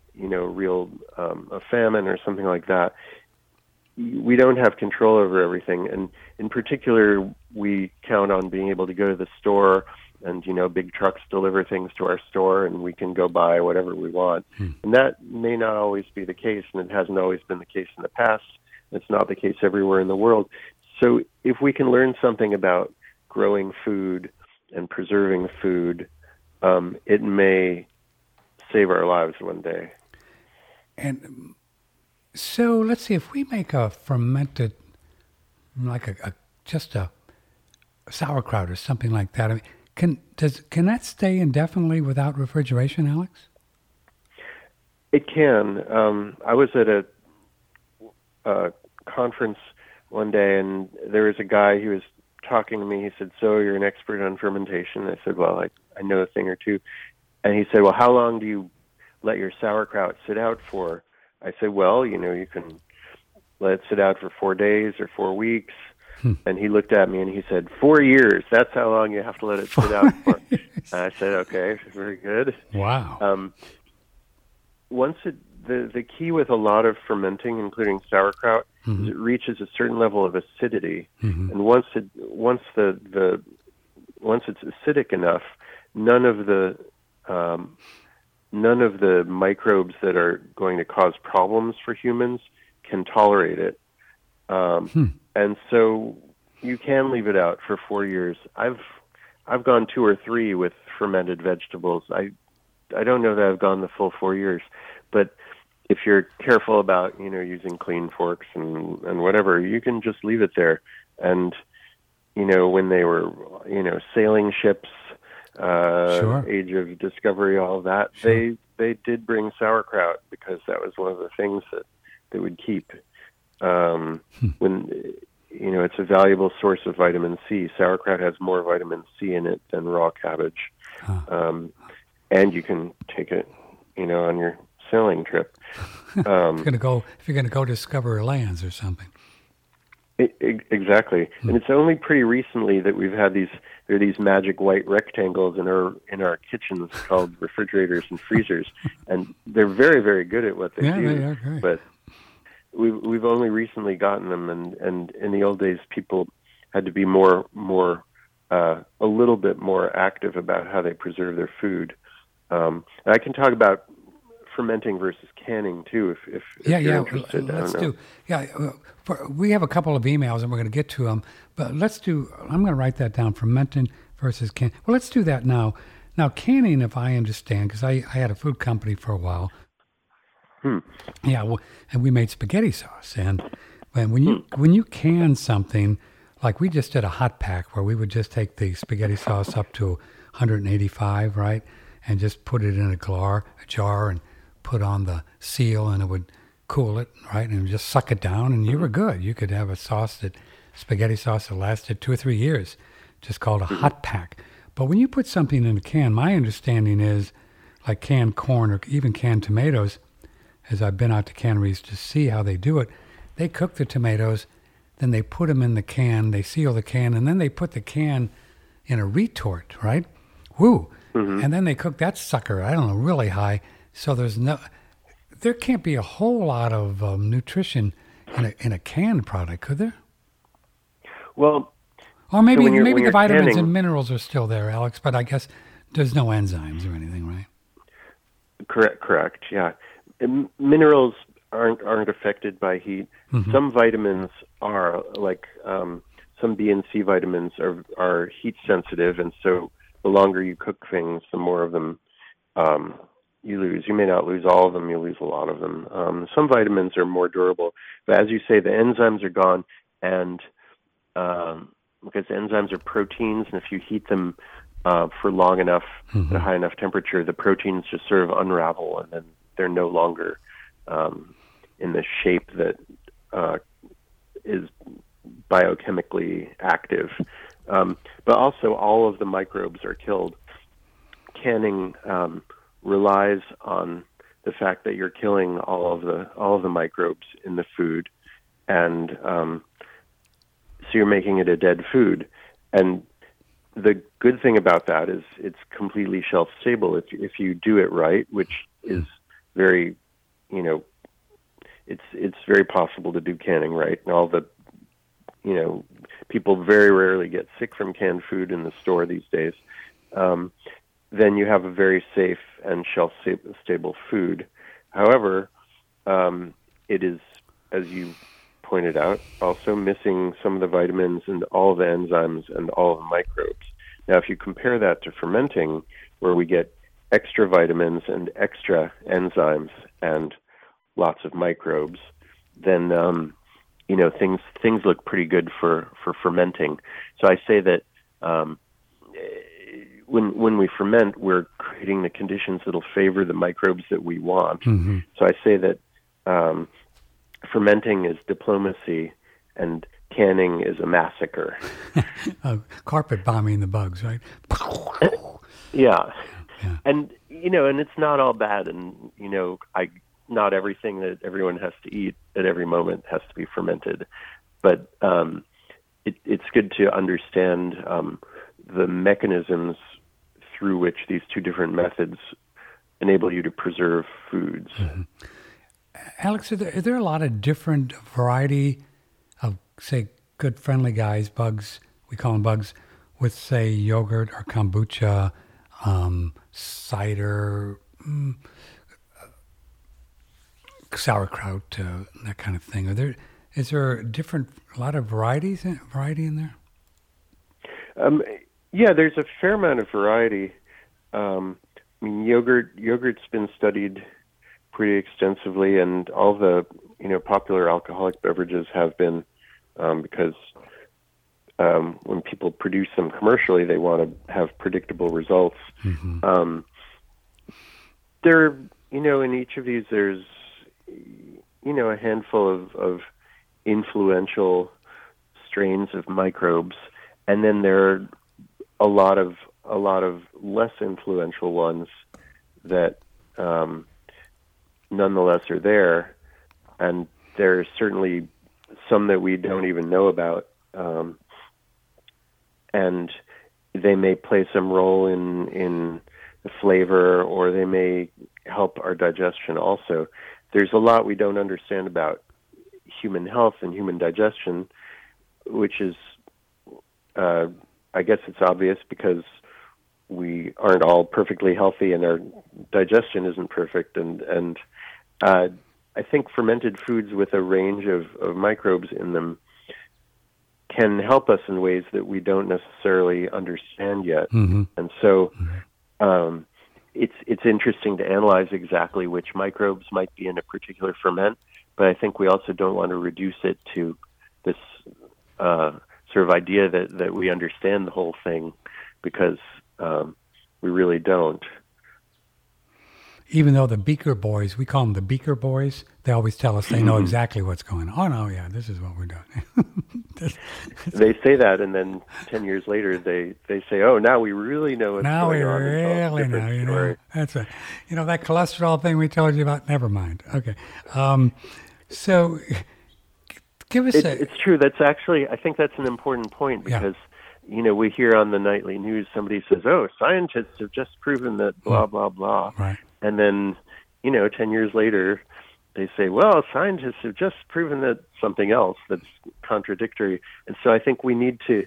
[SPEAKER 4] a famine or something like that, we don't have control over everything. And in particular, we count on being able to go to the store and, big trucks deliver things to our store and we can go buy whatever we want. And that may not always be the case, and it hasn't always been the case in the past. It's not the case everywhere in the world. So if we can learn something about growing food and preserving food, it may save our lives one day.
[SPEAKER 3] And so let's see, if we make a fermented, like just a sauerkraut or something like that, I mean, can that stay indefinitely without refrigeration, Alex?
[SPEAKER 4] It can. I was at a conference one day, and there was a guy who was talking to me. He said, "So you're an expert on fermentation?" I said, "Well, I know a thing or two." And he said, "Well, how long do you let your sauerkraut sit out for?" I said, "Well, you can let it sit out for 4 days or 4 weeks." And he looked at me and he said, 4 years. That's how long you have to let it sit out for. And I said, "Okay, very good."
[SPEAKER 3] Wow.
[SPEAKER 4] the key with a lot of fermenting, including sauerkraut, is it reaches a certain level of acidity, and once it's acidic enough, none of the microbes that are going to cause problems for humans can tolerate it, and so you can leave it out for 4 years. I've gone 2 or 3 with fermented vegetables. I don't know that I've gone the full 4 years, but if you're careful about, using clean forks and whatever, you can just leave it there. And, when they were, sailing ships,
[SPEAKER 3] Sure.
[SPEAKER 4] Age of Discovery, all of that, sure. They did bring sauerkraut because that was one of the things that they would keep. When, it's a valuable source of vitamin C. Sauerkraut has more vitamin C in it than raw cabbage. And you can take it, on your sailing trip.
[SPEAKER 3] If you're going to go discover lands or something.
[SPEAKER 4] Exactly. And it's only pretty recently that we've had there are these magic white rectangles in our kitchens called refrigerators and freezers, and they're very, very good at what they do.
[SPEAKER 3] Yeah, they are great.
[SPEAKER 4] But we've only recently gotten them, and in the old days, people had to be a little bit more active about how they preserve their food. And I can talk about fermenting versus canning too, if you're interested.
[SPEAKER 3] Let's do. Yeah, we have a couple of emails and we're going to get to them, but let's do. I'm going to write that down: fermenting versus canning. Well, let's do that now. Now, canning, if I understand, because I had a food company for a while. Yeah, and we made spaghetti sauce, and when you can something, like we just did a hot pack where we would just take the spaghetti sauce up to 185, right, and just put it in a jar and put on the seal, and it would cool it, right, and just suck it down, and you were good. You could have spaghetti sauce that lasted 2 or 3 years, just called a hot pack. But when you put something in a can, my understanding is, like canned corn or even canned tomatoes, as I've been out to canneries to see how they do it, they cook the tomatoes, then they put them in the can, they seal the can, and then they put the can in a retort, right? Woo! And then they cook that sucker, I don't know, really high. So there can't be a whole lot of nutrition in a canned product, could there?
[SPEAKER 4] Well,
[SPEAKER 3] or maybe
[SPEAKER 4] when
[SPEAKER 3] the vitamins
[SPEAKER 4] canning,
[SPEAKER 3] and minerals are still there, Alex. But I guess there's no enzymes or anything, right?
[SPEAKER 4] Correct. Yeah, minerals aren't affected by heat. Some vitamins are, like some B and C vitamins are heat sensitive, and so the longer you cook things, the more of them you lose. You may not lose all of them, you lose a lot of them. Some vitamins are more durable, but as you say, the enzymes are gone, and because enzymes are proteins, and if you heat them for long enough at a high enough temperature, the proteins just sort of unravel, and then they're no longer in the shape that is biochemically active. But also, all of the microbes are killed. Canning relies on the fact that you're killing all of the microbes in the food, and so you're making it a dead food. And the good thing about that is it's completely shelf stable if you do it right, which is very, it's very possible to do canning right. And all the, people very rarely get sick from canned food in the store these days. Then you have a very safe and shelf-stable food. However, it is, as you pointed out, also missing some of the vitamins and all the enzymes and all the microbes. Now, if you compare that to fermenting, where we get extra vitamins and extra enzymes and lots of microbes, then things look pretty good for fermenting. So I say that when we ferment, we're creating the conditions that'll favor the microbes that we want. So I say that fermenting is diplomacy and canning is a massacre.
[SPEAKER 3] Carpet bombing the bugs, right?
[SPEAKER 4] Yeah. And and it's not all bad, and not everything that everyone has to eat at every moment has to be fermented, but it's good to understand the mechanisms through which these two different methods enable you to preserve foods.
[SPEAKER 3] Mm-hmm. Alex, is there a lot of different variety of, say, good friendly guys, bugs, we call them bugs, with, say, yogurt or kombucha, cider, sauerkraut, that kind of thing? Is there a lot of variety in there?
[SPEAKER 4] Yeah, there's a fair amount of variety. I mean, yogurt's been studied pretty extensively, and all the popular alcoholic beverages have been, because when people produce them commercially, they want to have predictable results. Mm-hmm. There, in each of these, there's a handful of influential strains of microbes, and then there are a lot of less influential ones that nonetheless are there, and there's certainly some that we don't even know about, and they may play some role in the flavor, or they may help our digestion also. There's a lot we don't understand about human health and human digestion, which is, I guess it's obvious because we aren't all perfectly healthy and our digestion isn't perfect. And I think fermented foods with a range of microbes in them can help us in ways that we don't necessarily understand yet. Mm-hmm. And so it's interesting to analyze exactly which microbes might be in a particular ferment, but I think we also don't want to reduce it to this sort of idea that we understand the whole thing, because we really don't.
[SPEAKER 3] Even though the Beaker boys, we call them the Beaker boys, they always tell us they know exactly what's going on. Oh, no, yeah, this is what we're doing.
[SPEAKER 4] They say that, and then 10 years later, they say, oh, now we really know what's going on.
[SPEAKER 3] Now we really know, That's right. That cholesterol thing we told you about, never mind. Okay. So give us
[SPEAKER 4] It's true. That's actually, I think that's an important point, because we hear on the nightly news, somebody says, oh, scientists have just proven that blah, blah, blah.
[SPEAKER 3] Right.
[SPEAKER 4] And then, 10 years later, they say, well, scientists have just proven that something else that's contradictory. And so I think we need to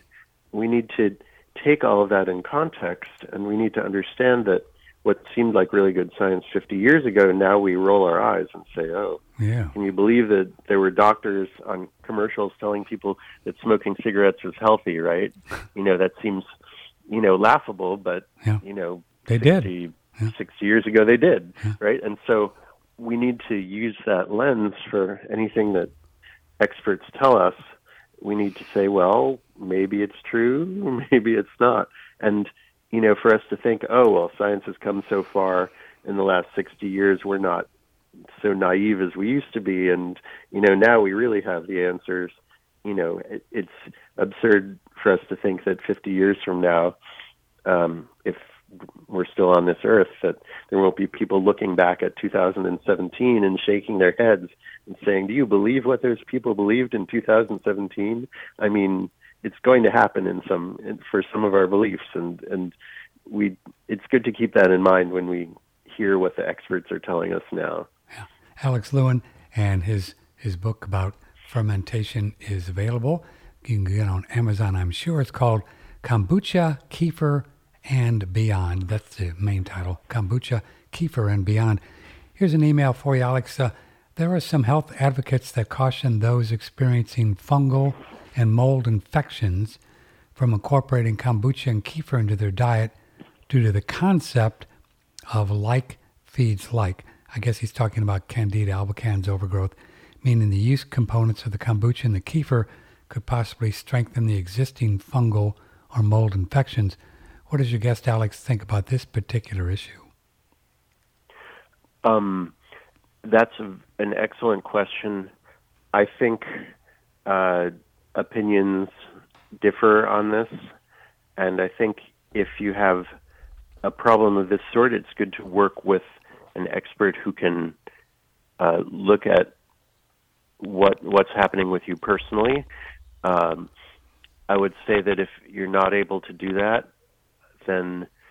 [SPEAKER 4] take all of that in context, and we need to understand that what seemed like really good science 50 years ago, now we roll our eyes and say, oh, can you believe that there were doctors on commercials telling people that smoking cigarettes was healthy, right? That seems, laughable, but,
[SPEAKER 3] they did.
[SPEAKER 4] 60 years ago they did, right? And so we need to use that lens for anything that experts tell us. We need to say, well, maybe it's true, maybe it's not. And, for us to think, oh, well, science has come so far in the last 60 years, we're not so naive as we used to be. And, now we really have the answers. It's absurd for us to think that 50 years from now, if we're still on this earth, that there won't be people looking back at 2017 and shaking their heads and saying, do you believe what those people believed in 2017? I mean, it's going to happen for some of our beliefs, and it's good to keep that in mind when we hear what the experts are telling us now.
[SPEAKER 3] Yeah. Alex Lewin, and his book about fermentation is available. You can get it on Amazon, I'm sure. It's called Kombucha, Kefir, and Beyond. That's the main title, Kombucha, Kefir, and Beyond. Here's an email for you, Alex. There are some health advocates that caution those experiencing fungal and mold infections from incorporating kombucha and kefir into their diet due to the concept of like feeds like. I guess he's talking about Candida albicans overgrowth, meaning the yeast components of the kombucha and the kefir could possibly strengthen the existing fungal or mold infections. What does your guest, Alex, think about this particular issue?
[SPEAKER 4] That's an excellent question. I think opinions differ on this, and I think if you have a problem of this sort, it's good to work with an expert who can look at what's happening with you personally. I would say that if you're not able to do that, then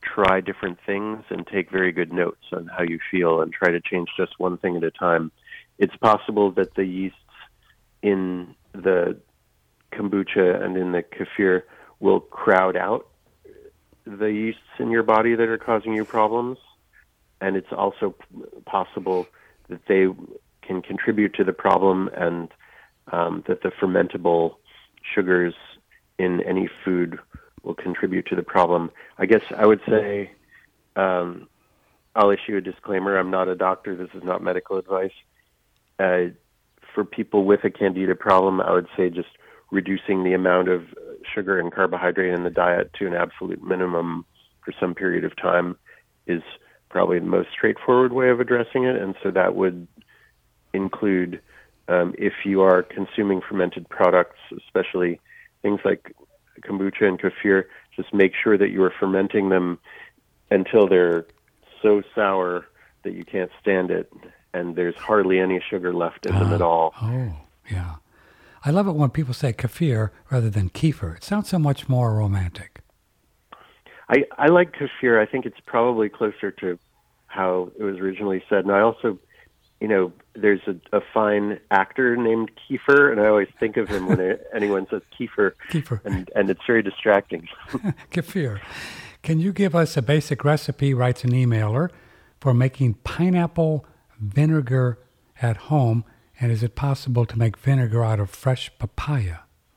[SPEAKER 4] try different things and take very good notes on how you feel and try to change just one thing at a time. It's possible that the yeasts in the kombucha and in the kefir will crowd out the yeasts in your body that are causing you problems. And it's also possible that they can contribute to the problem, and that the fermentable sugars in any food will contribute to the problem. I guess I would say, I'll issue a disclaimer. I'm not a doctor. This is not medical advice. For people with a candida problem, I would say just reducing the amount of sugar and carbohydrate in the diet to an absolute minimum for some period of time is probably the most straightforward way of addressing it. And so that would include, if you are consuming fermented products, especially things like kombucha and kefir, just make sure that you are fermenting them until they're so sour that you can't stand it, and there's hardly any sugar left in them at all.
[SPEAKER 3] Oh, yeah. I love it when people say kefir rather than kefir. It sounds so much more romantic.
[SPEAKER 4] I like kefir. I think it's probably closer to how it was originally said. And I also, there's a fine actor named Kiefer, and I always think of him when anyone says Kiefer.
[SPEAKER 3] Kefir.
[SPEAKER 4] And it's very distracting.
[SPEAKER 3] Kefir. Can you give us a basic recipe, writes an emailer, for making pineapple vinegar at home? And is it possible to make vinegar out of fresh papaya?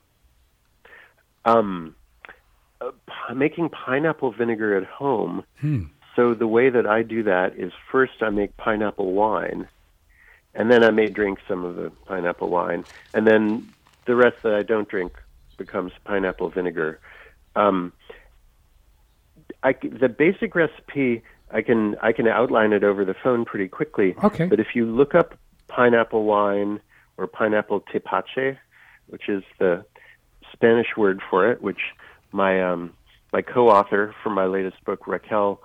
[SPEAKER 4] Making pineapple vinegar at home. So the way that I do that is first I make pineapple wine, and then I may drink some of the pineapple wine, and then the rest that I don't drink becomes pineapple vinegar. The basic recipe, I can outline it over the phone pretty quickly.
[SPEAKER 3] Okay.
[SPEAKER 4] But if you look up pineapple wine or pineapple tepache, which is the Spanish word for it, which my co-author for my latest book, Raquel,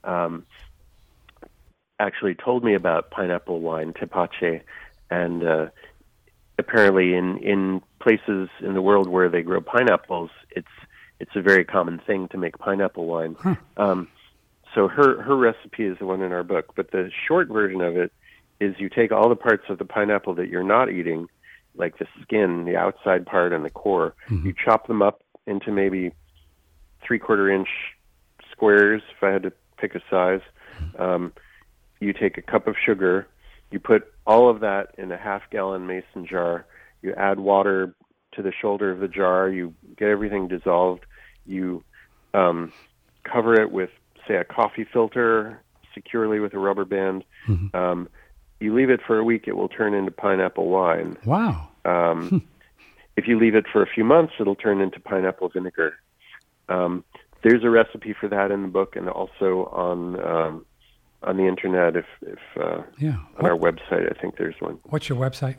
[SPEAKER 4] actually told me about pineapple wine tepache, and apparently in places in the world where they grow pineapples, it's a very common thing to make pineapple wine. So her recipe is the one in our book, but the short version of it is you take all the parts of the pineapple that you're not eating, like the skin, the outside part, and the core. You chop them up into maybe 3/4 inch squares, if I had to pick a size. You take a cup of sugar, you put all of that in a 1/2 gallon mason jar, you add water to the shoulder of the jar, you get everything dissolved, you cover it with, say, a coffee filter securely with a rubber band. You leave it for a week, it will turn into pineapple wine.
[SPEAKER 3] Wow.
[SPEAKER 4] If you leave it for a few months, it'll turn into pineapple vinegar. There's a recipe for that in the book, and also on the internet. On our website, I think there's one.
[SPEAKER 3] What's your website?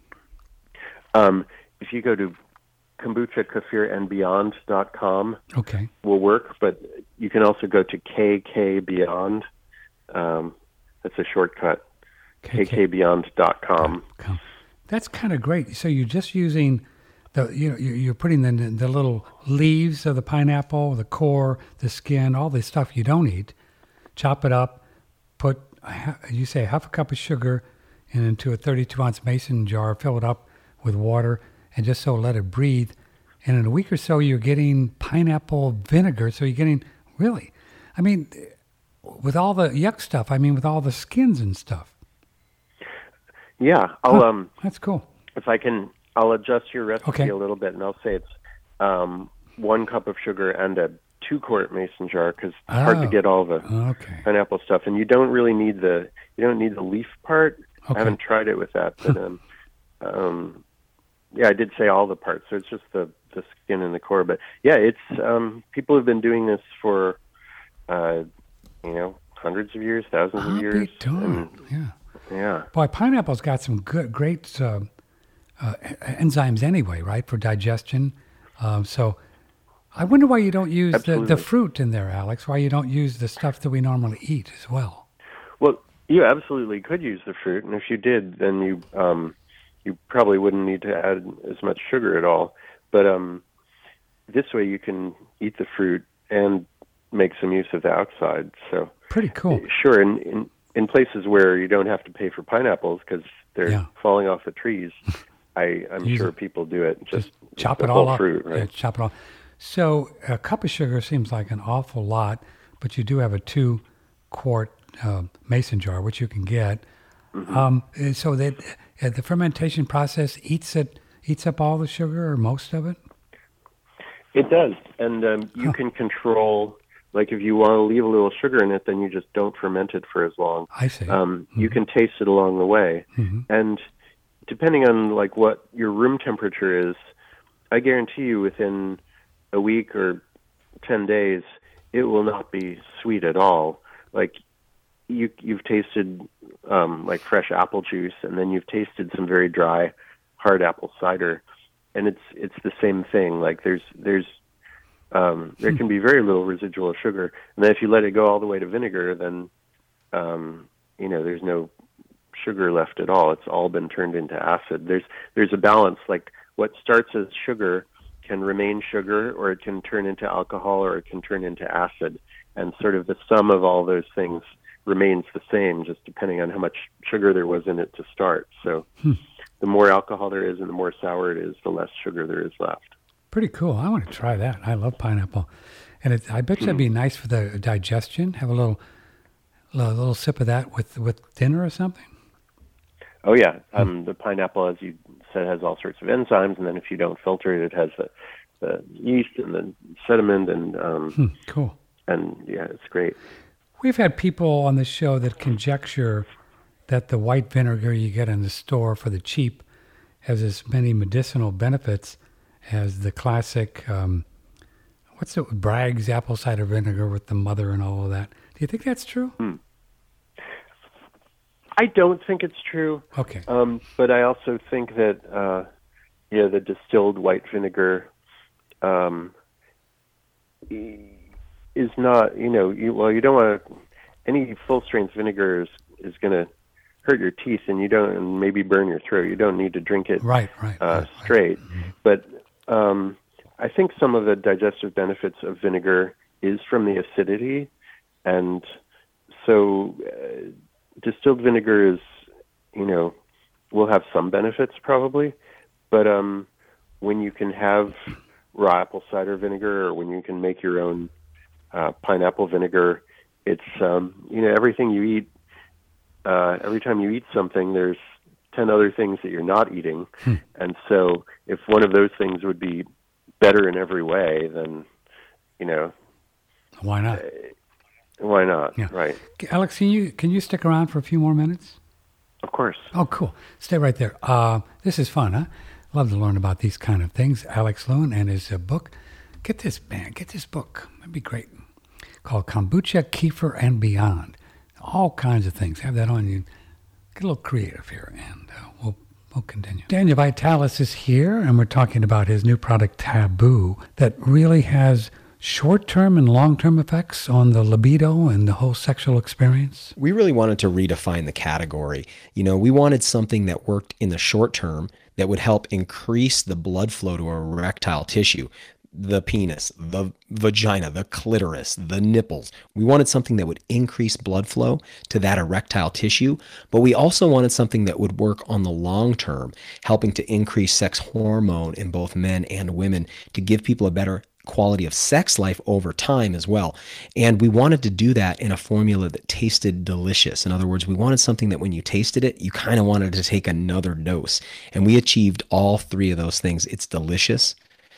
[SPEAKER 4] If you go to kombuchakefirandbeyond.com,
[SPEAKER 3] okay,
[SPEAKER 4] will work. But you can also go to KK Beyond. That's a shortcut. KKBeyond.com.
[SPEAKER 3] That's kind of great. So you're just using you're putting the little leaves of the pineapple, the core, the skin, all the stuff you don't eat. Chop it up. Put you say 1/2 cup of sugar into a 32-ounce mason jar. Fill it up with water, and just so let it breathe. And in a week or so, you're getting pineapple vinegar. So you're getting with all the yuck stuff. With all the skins and stuff.
[SPEAKER 4] Yeah,
[SPEAKER 3] that's cool.
[SPEAKER 4] If I can, I'll adjust your recipe a little bit, and I'll say it's 1 cup of sugar and a 2-quart mason jar, because it's hard to get all the pineapple stuff, and you don't really need the leaf part. I haven't tried it with that, but I did say all the parts, so it's just the skin and the core. But yeah, it's people have been doing this for hundreds of years, thousands of years. Yeah.
[SPEAKER 3] Boy, pineapple's got some great enzymes anyway, right, for digestion. So I wonder why you don't use the fruit in there, Alex, why you don't use the stuff that we normally eat as well.
[SPEAKER 4] Well, you absolutely could use the fruit, and if you did, then you probably wouldn't need to add as much sugar at all. But this way you can eat the fruit and make some use of the outside. So
[SPEAKER 3] pretty cool.
[SPEAKER 4] Sure, in places where you don't have to pay for pineapples because they're falling off the trees, I'm sure people do it. Just
[SPEAKER 3] chop it all up.
[SPEAKER 4] Fruit, right?
[SPEAKER 3] Yeah, chop it all. So a cup of sugar seems like an awful lot, but you do have a 2-quart mason jar, which you can get. Mm-hmm. So that the fermentation process eats up all the sugar or most of it?
[SPEAKER 4] It does. And you can control, like if you want to leave a little sugar in it, then you just don't ferment it for as long.
[SPEAKER 3] I see.
[SPEAKER 4] You can taste it along the way. Mm-hmm. And depending on like what your room temperature is, I guarantee you within a week or 10 days, it will not be sweet at all. Like you've tasted like fresh apple juice, and then you've tasted some very dry, hard apple cider, and it's the same thing. Like there can be very little residual sugar, and then if you let it go all the way to vinegar, then there's no sugar left at all. It's all been turned into acid. There's a balance. Like what starts as sugar can remain sugar, or it can turn into alcohol, or it can turn into acid, and sort of the sum of all those things remains the same, just depending on how much sugar there was in it to start. So the more alcohol there is and the more sour it is, the less sugar there is left.
[SPEAKER 3] Pretty cool. I want to try that. I love pineapple. And I bet you that'd be nice for the digestion. Have a little sip of that with dinner or something.
[SPEAKER 4] Oh, yeah. The pineapple, as you said, has all sorts of enzymes, and then if you don't filter it, it has the yeast and the sediment, and
[SPEAKER 3] cool.
[SPEAKER 4] And, yeah, it's great.
[SPEAKER 3] We've had people on the show that conjecture that the white vinegar you get in the store for the cheap has as many medicinal benefits as the classic, Bragg's apple cider vinegar with the mother and all of that. Do you think that's true?
[SPEAKER 4] I don't think it's true.
[SPEAKER 3] Okay.
[SPEAKER 4] But I also think that, the distilled white vinegar is not, you don't want to, any full-strength vinegar is going to hurt your teeth and maybe burn your throat. You don't need to drink it
[SPEAKER 3] right,
[SPEAKER 4] straight. Mm-hmm. But I think some of the digestive benefits of vinegar is from the acidity, and so distilled vinegar is, will have some benefits probably, but when you can have raw apple cider vinegar, or when you can make your own pineapple vinegar, it's everything you eat. Every time you eat something, there's 10 other things that you're not eating, and so if one of those things would be better in every way, then
[SPEAKER 3] why not?
[SPEAKER 4] Why not?
[SPEAKER 3] Yeah.
[SPEAKER 4] Right.
[SPEAKER 3] Alex, can you stick around for a few more minutes?
[SPEAKER 4] Of course.
[SPEAKER 3] Oh, cool. Stay right there. This is fun, huh? Love to learn about these kind of things. Alex Lewin and his book. Get this book. That'd be great. Called Kombucha, Kefir, and Beyond. All kinds of things. Have that on you. Get a little creative here, and we'll continue. Daniel Vitalis is here, and we're talking about his new product, Taboo, that really has short-term and long-term effects on the libido and the whole sexual experience?
[SPEAKER 6] We really wanted to redefine the category. We wanted something that worked in the short term that would help increase the blood flow to erectile tissue, the penis, the vagina, the clitoris, the nipples. We wanted something that would increase blood flow to that erectile tissue, but we also wanted something that would work on the long term, helping to increase sex hormone in both men and women to give people a better quality of sex life over time as well. And we wanted to do that in a formula that tasted delicious. In other words, we wanted something that when you tasted it, you kind of wanted to take another dose. And we achieved all three of those things. It's delicious,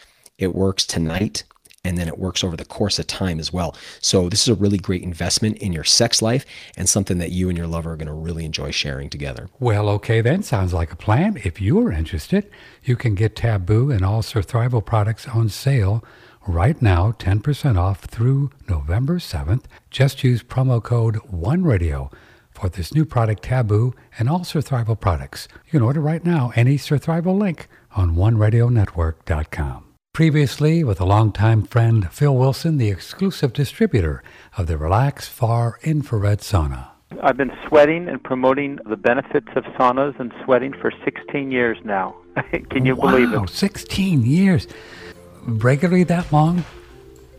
[SPEAKER 6] it works tonight, and then it works over the course of time as well. So this is a really great investment in your sex life and something that you and your lover are going to really enjoy sharing together.
[SPEAKER 3] Well, okay then. Sounds like a plan. If you are interested, you can get Taboo and all Surthrival products on sale right now, 10% off through November 7th. Just use promo code ONERADIO for this new product, Taboo, and all Surthrival products. You can order right now any Surthrival link on OneRadioNetwork.com. Previously, with a longtime friend, Phil Wilson, the exclusive distributor of the Relax Far Infrared Sauna.
[SPEAKER 7] I've been sweating and promoting the benefits of saunas and sweating for 16 years now. Can you believe it?
[SPEAKER 3] Wow, 16 years. Regularly that long?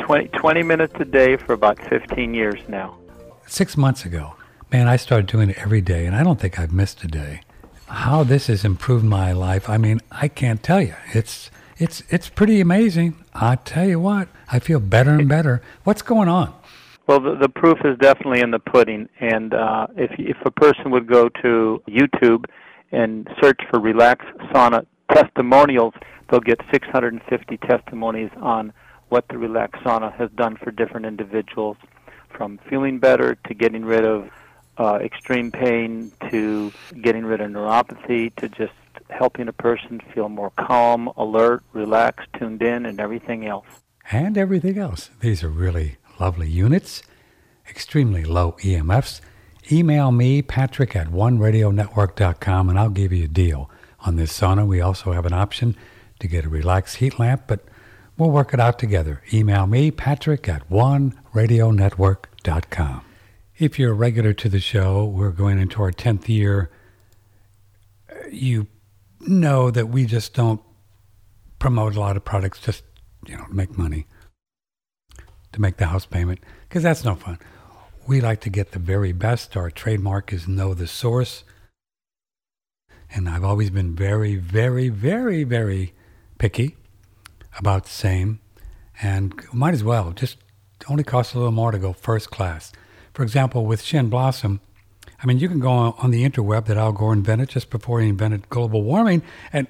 [SPEAKER 7] 20 minutes a day for about 15 years now.
[SPEAKER 3] 6 months ago, man, I started doing it every day, and I don't think I've missed a day. How this has improved my life, I mean, I can't tell you. It's pretty amazing. I tell you what, I feel better and better. What's going on?
[SPEAKER 7] Well, the proof is definitely in the pudding. And if a person would go to YouTube and search for Relax Sauna testimonials, they'll get 650 testimonies on what the Relax Sauna has done for different individuals, from feeling better to getting rid of extreme pain to getting rid of neuropathy to just helping a person feel more calm, alert, relaxed, tuned in, and everything else.
[SPEAKER 3] And everything else. These are really lovely units, extremely low EMFs. Email me, Patrick, at oneradionetwork.com, and I'll give you a deal on this sauna. We also have an option to get a Relax heat lamp, but we'll work it out together. Email me, Patrick, at oneradionetwork.com. If you're a regular to the show, we're going into our 10th year. You know that we just don't promote a lot of products just, to make money, to make the house payment, because that's no fun. We like to get the very best. Our trademark is Know the Source. And I've always been very, very, very, very picky about the same. And might as well, just only costs a little more to go first class. For example, with Shen Blossom, I mean, you can go on the interweb that Al Gore invented just before he invented global warming and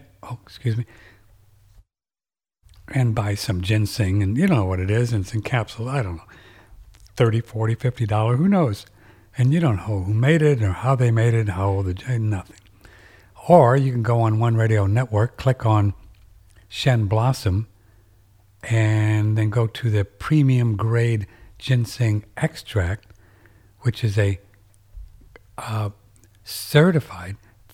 [SPEAKER 3] buy some ginseng, and you know what it is, and it's in capsules, I don't know, $30, $40, $50, who knows? And you don't know who made it or how they made it, how old nothing. Or you can go on One Radio Network, click on Shen Blossom, and then go to the premium grade ginseng extract, which is a certified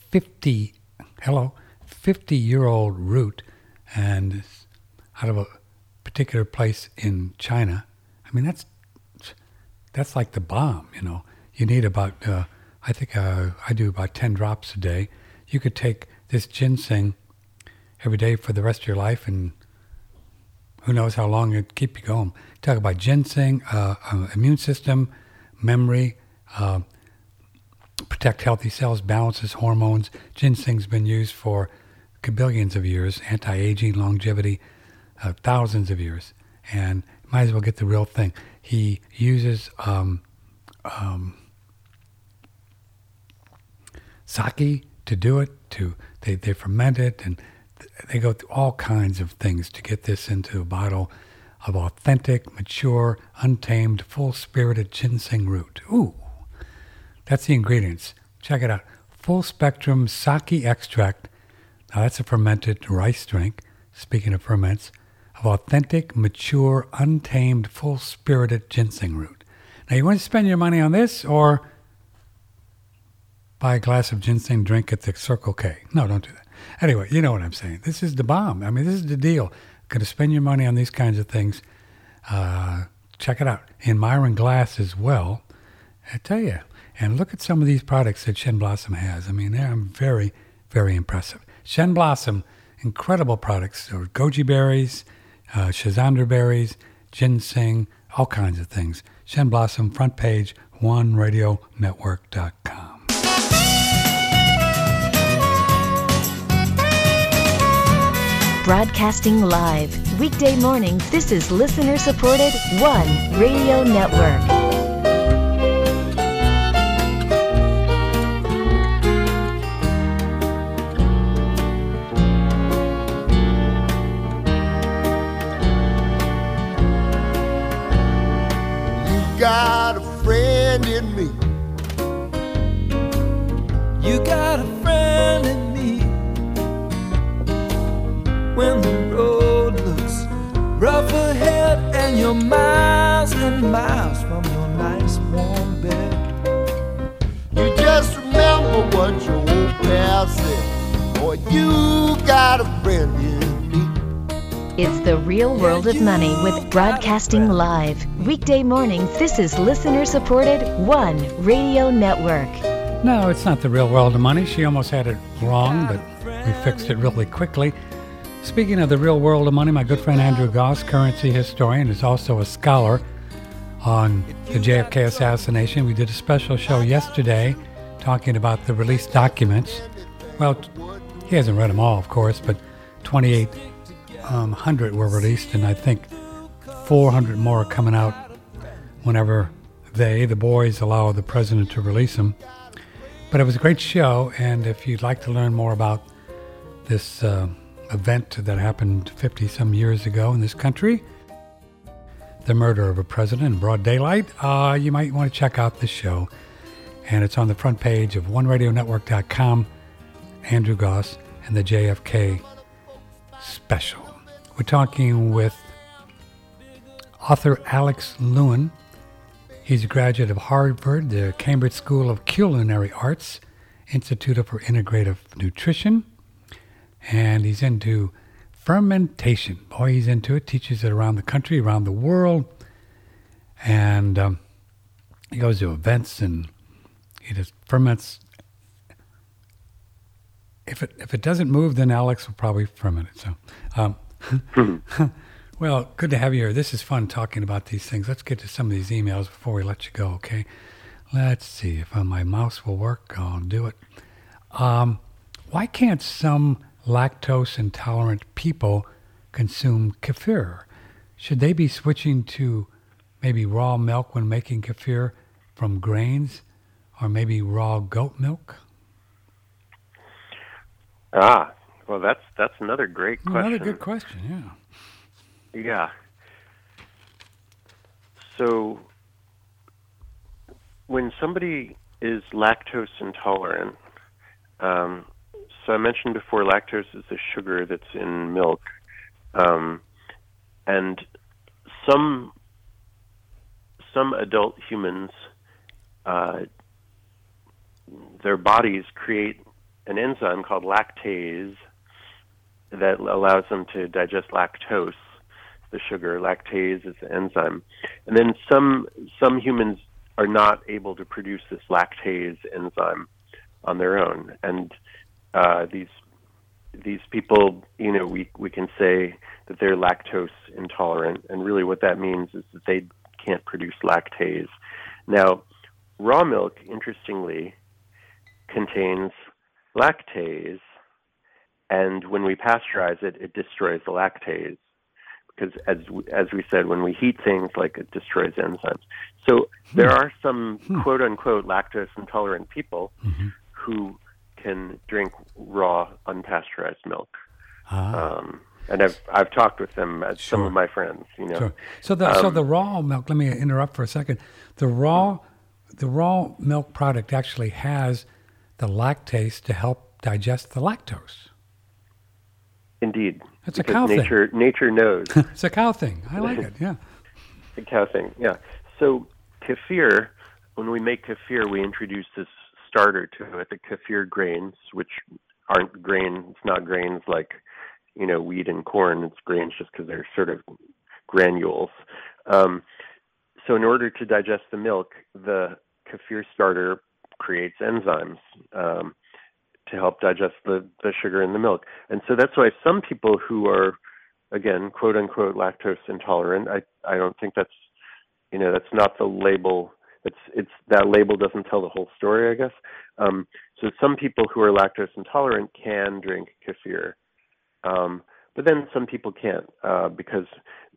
[SPEAKER 3] 50-year-old root, and out of a particular place in China. I mean, that's like the bomb, You need about, I think I do about 10 drops a day. You could take this ginseng every day for the rest of your life, and who knows how long it'd keep you going. Talk about ginseng, immune system, memory, protect healthy cells, balances hormones. Ginseng's been used for billions of years, anti-aging, longevity, thousands of years. And might as well get the real thing. He uses sake to do it. They ferment it, and they go through all kinds of things to get this into a bottle of authentic, mature, untamed, full-spirited ginseng root. Ooh, that's the ingredients. Check it out. Full-spectrum sake extract. Now that's a fermented rice drink, speaking of ferments, of authentic, mature, untamed, full-spirited ginseng root. Now you want to spend your money on this or buy a glass of ginseng drink at the Circle K? No, don't do that. Anyway, you know what I'm saying. This is the bomb. I mean, this is the deal. Going to spend your money on these kinds of things. Check it out. In Myron Glass as well. I tell you. And look at some of these products that Shen Blossom has. I mean, they're very, very impressive. Shen Blossom, incredible products. So goji berries, schizandra berries, ginseng, all kinds of things. Shen Blossom, front page, oneradionetwork.com.
[SPEAKER 2] Broadcasting live, weekday mornings, this is listener-supported One Radio Network.
[SPEAKER 8] You got a friend in me. You got a friend in me. When the road looks rough ahead and you're miles and miles from your nice warm bed, you just remember what your old pal said. Boy, you got a friend in me.
[SPEAKER 2] It's the real world of money with Broadcasting Live. Weekday mornings, this is listener-supported One Radio Network.
[SPEAKER 3] No, it's not the real world of money. She almost had it wrong, but we fixed it really quickly. Speaking of the real world of money, my good friend Andrew Goss, currency historian, is also a scholar on the JFK assassination. We did a special show yesterday talking about the released documents. Well, he hasn't read them all, of course, but 2,800 were released, and I think 400 more are coming out whenever the boys, allow the president to release them. But it was a great show, and if you'd like to learn more about this event that happened 50-some years ago in this country, the murder of a president in broad daylight, you might want to check out the show. And it's on the front page of OneRadioNetwork.com, Andrew Goss and the JFK special. We're talking with author Alex Lewin. He's a graduate of Harvard, the Cambridge School of Culinary Arts, Institute for Integrative Nutrition, and he's into fermentation. Boy, he's into it, teaches it around the country, around the world, and he goes to events and he just ferments. If it doesn't move, then Alex will probably ferment it. So, well, good to have you here. This is fun talking about these things. Let's get to some of these emails before we let you go, okay? Let's see if my mouse will work. I'll do it. Why can't some lactose intolerant people consume kefir? Should they be switching to maybe raw milk when making kefir from grains, or maybe raw goat milk?
[SPEAKER 4] Well, that's another great question.
[SPEAKER 3] Another good question, yeah.
[SPEAKER 4] Yeah. So when somebody is lactose intolerant, so I mentioned before, lactose is the sugar that's in milk, and some adult humans, their bodies create an enzyme called lactase that allows them to digest lactose, the sugar. Lactase is the enzyme. And then some humans are not able to produce this lactase enzyme on their own. And these people, we can say that they're lactose intolerant, and really what that means is that they can't produce lactase. Now, raw milk, interestingly, contains lactase, and when we pasteurize it, it destroys the lactase, because as we said, when we heat things, it destroys enzymes. So there are some quote-unquote lactose intolerant people who can drink raw, unpasteurized milk. And I've talked with them as some of my friends.
[SPEAKER 3] Sure. So the raw milk. Let me interrupt for a second. The raw milk product actually has the lactase to help digest the lactose.
[SPEAKER 4] Indeed.
[SPEAKER 3] It's a cow thing.
[SPEAKER 4] Nature knows.
[SPEAKER 3] It's a cow thing. I like it. Yeah.
[SPEAKER 4] A cow thing. Yeah. So kefir, when we make kefir, we introduce this starter to it, the kefir grains, which aren't grain. It's not grains like wheat and corn. It's grains just because they're sort of granules. So in order to digest the milk, the kefir starter creates enzymes to help digest the sugar in the milk. And so that's why some people who are, again, quote unquote lactose intolerant, I don't think that's not the label. It's that label doesn't tell the whole story, I guess. So some people who are lactose intolerant can drink kefir. But then some people can't, because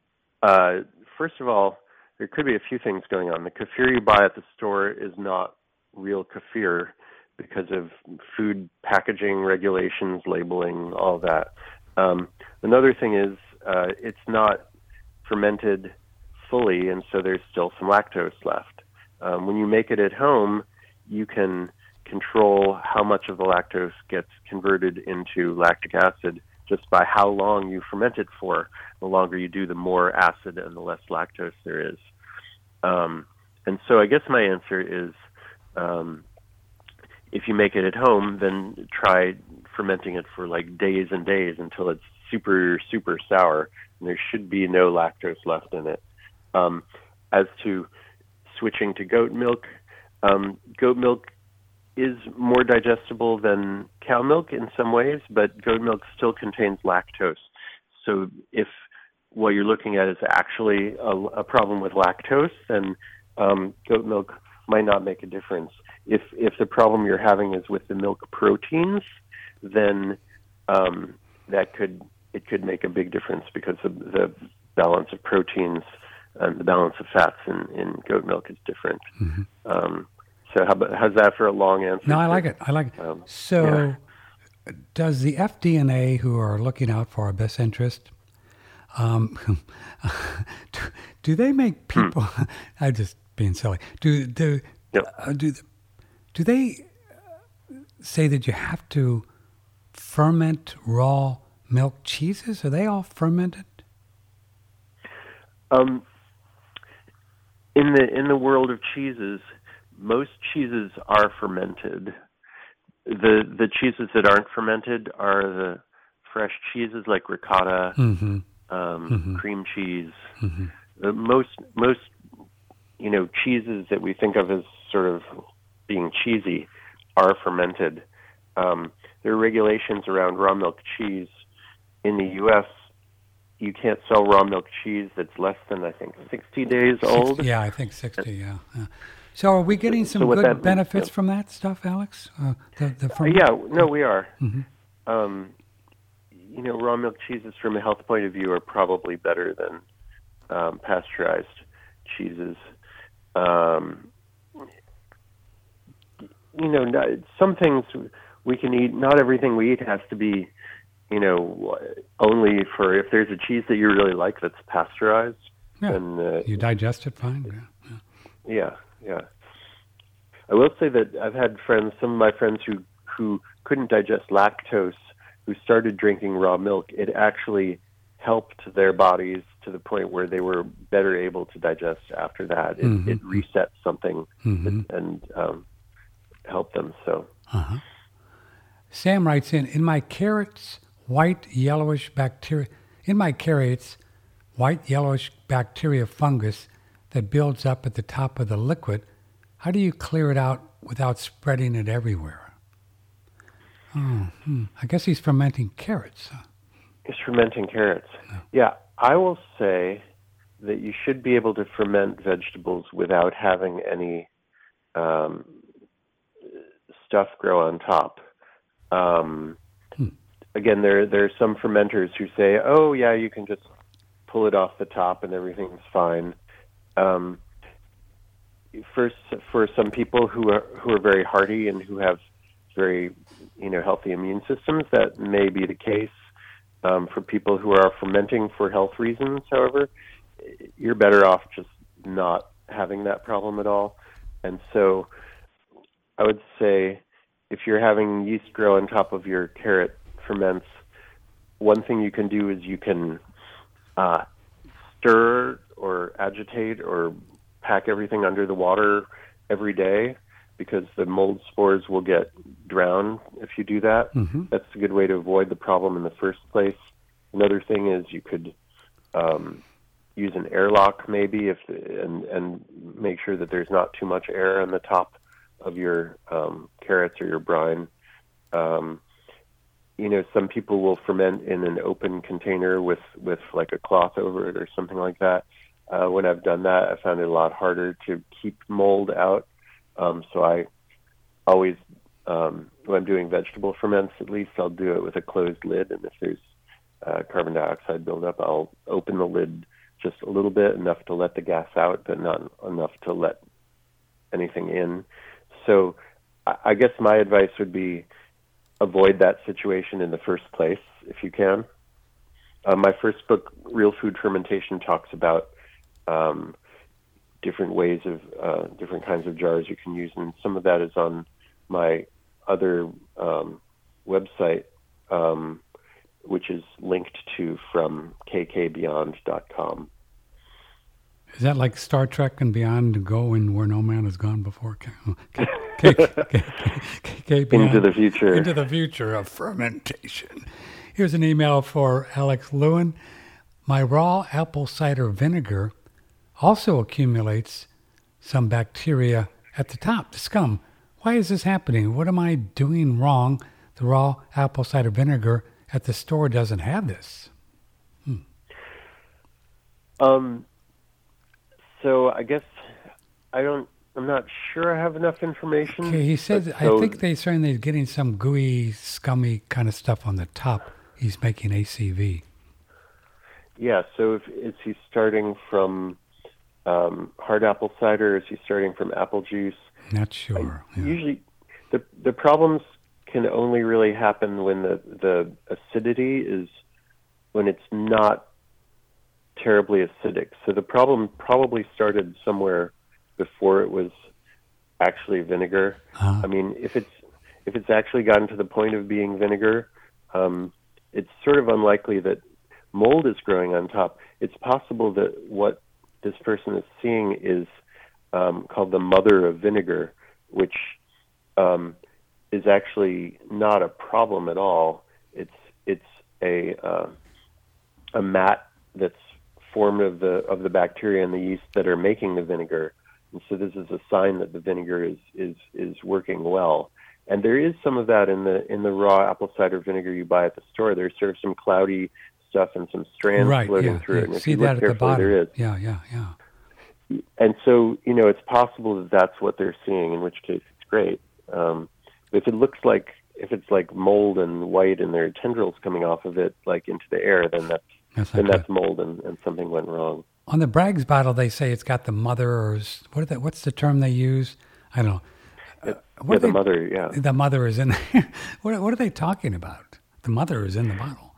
[SPEAKER 4] first of all, there could be a few things going on. The kefir you buy at the store is not real kefir because of food packaging regulations, labeling, all that. Another thing is it's not fermented fully, and so there's still some lactose left. When you make it at home, you can control how much of the lactose gets converted into lactic acid just by how long you ferment it for. The longer you do, the more acid and the less lactose there is. And so I guess my answer is, if you make it at home, then try fermenting it for days and days until it's super, super sour, and there should be no lactose left in it. As to switching to goat milk is more digestible than cow milk in some ways, but goat milk still contains lactose. So if what you're looking at is actually a problem with lactose, then goat milk might not make a difference. If the problem you're having is with the milk proteins, then it could make a big difference, because the balance of proteins and the balance of fats in goat milk is different.
[SPEAKER 3] Mm-hmm.
[SPEAKER 4] So how's that for a long answer?
[SPEAKER 3] No, I like it. Does the FDNA, who are looking out for our best interest, do they make people? I'm just being silly. Do they say that you have to ferment raw milk cheeses? Are they all fermented?
[SPEAKER 4] In the world of cheeses, most cheeses are fermented. The cheeses that aren't fermented are the fresh cheeses like ricotta, cream cheese. Most cheeses that we think of as sort of being cheesy are fermented. There are regulations around raw milk cheese. In the U.S., you can't sell raw milk cheese that's less than, I think, 60 days old.
[SPEAKER 3] Yeah, I think 60, yeah. So are we getting some good benefits from that stuff, Alex?
[SPEAKER 4] We are. Raw milk cheeses from a health point of view are probably better than pasteurized cheeses. Some things we can eat. Not everything we eat has to be, only for, if there's a cheese that you really like that's pasteurized.
[SPEAKER 3] Yeah,
[SPEAKER 4] then
[SPEAKER 3] you digest it fine.
[SPEAKER 4] Yeah. I will say that I've had some of my friends who couldn't digest lactose, who started drinking raw milk. It actually helped their bodies to the point where they were better able to digest after that. It reset something and helped them. So,
[SPEAKER 3] Sam writes in my carrots, white yellowish bacteria fungus that builds up at the top of the liquid. How do you clear it out without spreading it everywhere? I guess he's fermenting carrots.
[SPEAKER 4] He's fermenting carrots. Yeah, I will say that you should be able to ferment vegetables without having any stuff grow on top. Again, there are some fermenters who say, "Oh, yeah, you can just pull it off the top and everything's fine." For some people who are very hardy and who have very healthy immune systems, that may be the case. For people who are fermenting for health reasons, however, you're better off just not having that problem at all. And so I would say if you're having yeast grow on top of your carrot ferments, one thing you can do is you can stir or agitate or pack everything under the water every day, because the mold spores will get drowned if you do that. That's a good way to avoid the problem in the first place. Another thing is you could use an airlock maybe, and make sure that there's not too much air on the top of your carrots or your brine. Some people will ferment in an open container with like a cloth over it or something like that. When I've done that, I found it a lot harder to keep mold out. So I always, when I'm doing vegetable ferments, at least I'll do it with a closed lid. And if there's carbon dioxide buildup, I'll open the lid just a little bit, enough to let the gas out, but not enough to let anything in. So I guess my advice would be avoid that situation in the first place if you can. My first book, Real Food Fermentation, talks about different ways of different kinds of jars you can use, and some of that is on my other website, which is linked to from kkbeyond.com.
[SPEAKER 3] Is that like Star Trek and Beyond to go and where no man has gone before?
[SPEAKER 4] Into the future.
[SPEAKER 3] Into the future of fermentation. Here's an email for Alex Lewin. My raw apple cider vinegar also accumulates some bacteria at the top, the scum. Why is this happening? What am I doing wrong? The raw apple cider vinegar at the store doesn't have this.
[SPEAKER 4] So I guess I'm not sure I have enough information.
[SPEAKER 3] Okay, he said, I think they're saying they're getting some gooey, scummy kind of stuff on the top. He's making ACV.
[SPEAKER 4] Yeah, so is he starting from hard apple cider, or is he starting from apple juice?
[SPEAKER 3] Not sure. Yeah.
[SPEAKER 4] Usually, the problems can only really happen when the acidity is, when it's not terribly acidic. So the problem probably started somewhere before it was actually vinegar. I mean, if it's actually gotten to the point of being vinegar, it's sort of unlikely that mold is growing on top. It's possible that what this person is seeing is called the mother of vinegar, which is actually not a problem at all. It's a mat that's formed of the bacteria and the yeast that are making the vinegar, and so this is a sign that the vinegar is working well. And there is some of that in the raw apple cider vinegar you buy at the store. There's sort of some cloudy stuff and some strands floating through it. And if
[SPEAKER 3] see
[SPEAKER 4] you
[SPEAKER 3] that
[SPEAKER 4] look
[SPEAKER 3] at the bottom.
[SPEAKER 4] there is.
[SPEAKER 3] Yeah.
[SPEAKER 4] And so, it's possible that that's what they're seeing, in which case it's great. If it's like mold and white and there are tendrils coming off of it, like into the air, then that's mold and something went wrong.
[SPEAKER 3] On the Bragg's bottle, they say it's got the mother, or what's the term they use? I don't know.
[SPEAKER 4] The mother, yeah.
[SPEAKER 3] The mother is in there. What are they talking about? The mother is in the bottle.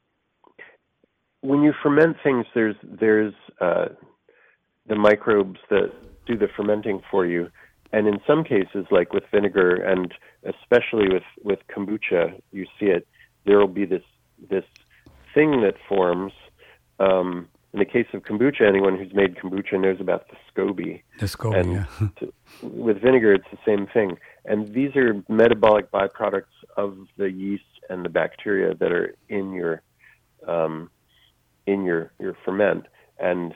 [SPEAKER 4] When you ferment things, there's the microbes that do the fermenting for you. And in some cases, like with vinegar, and especially with kombucha, you see it, there will be this thing that forms. In the case of kombucha, anyone who's made kombucha knows about the SCOBY.
[SPEAKER 3] The SCOBY,
[SPEAKER 4] yeah. With vinegar, it's the same thing. And these are metabolic byproducts of the yeast and the bacteria that are in your ferment. And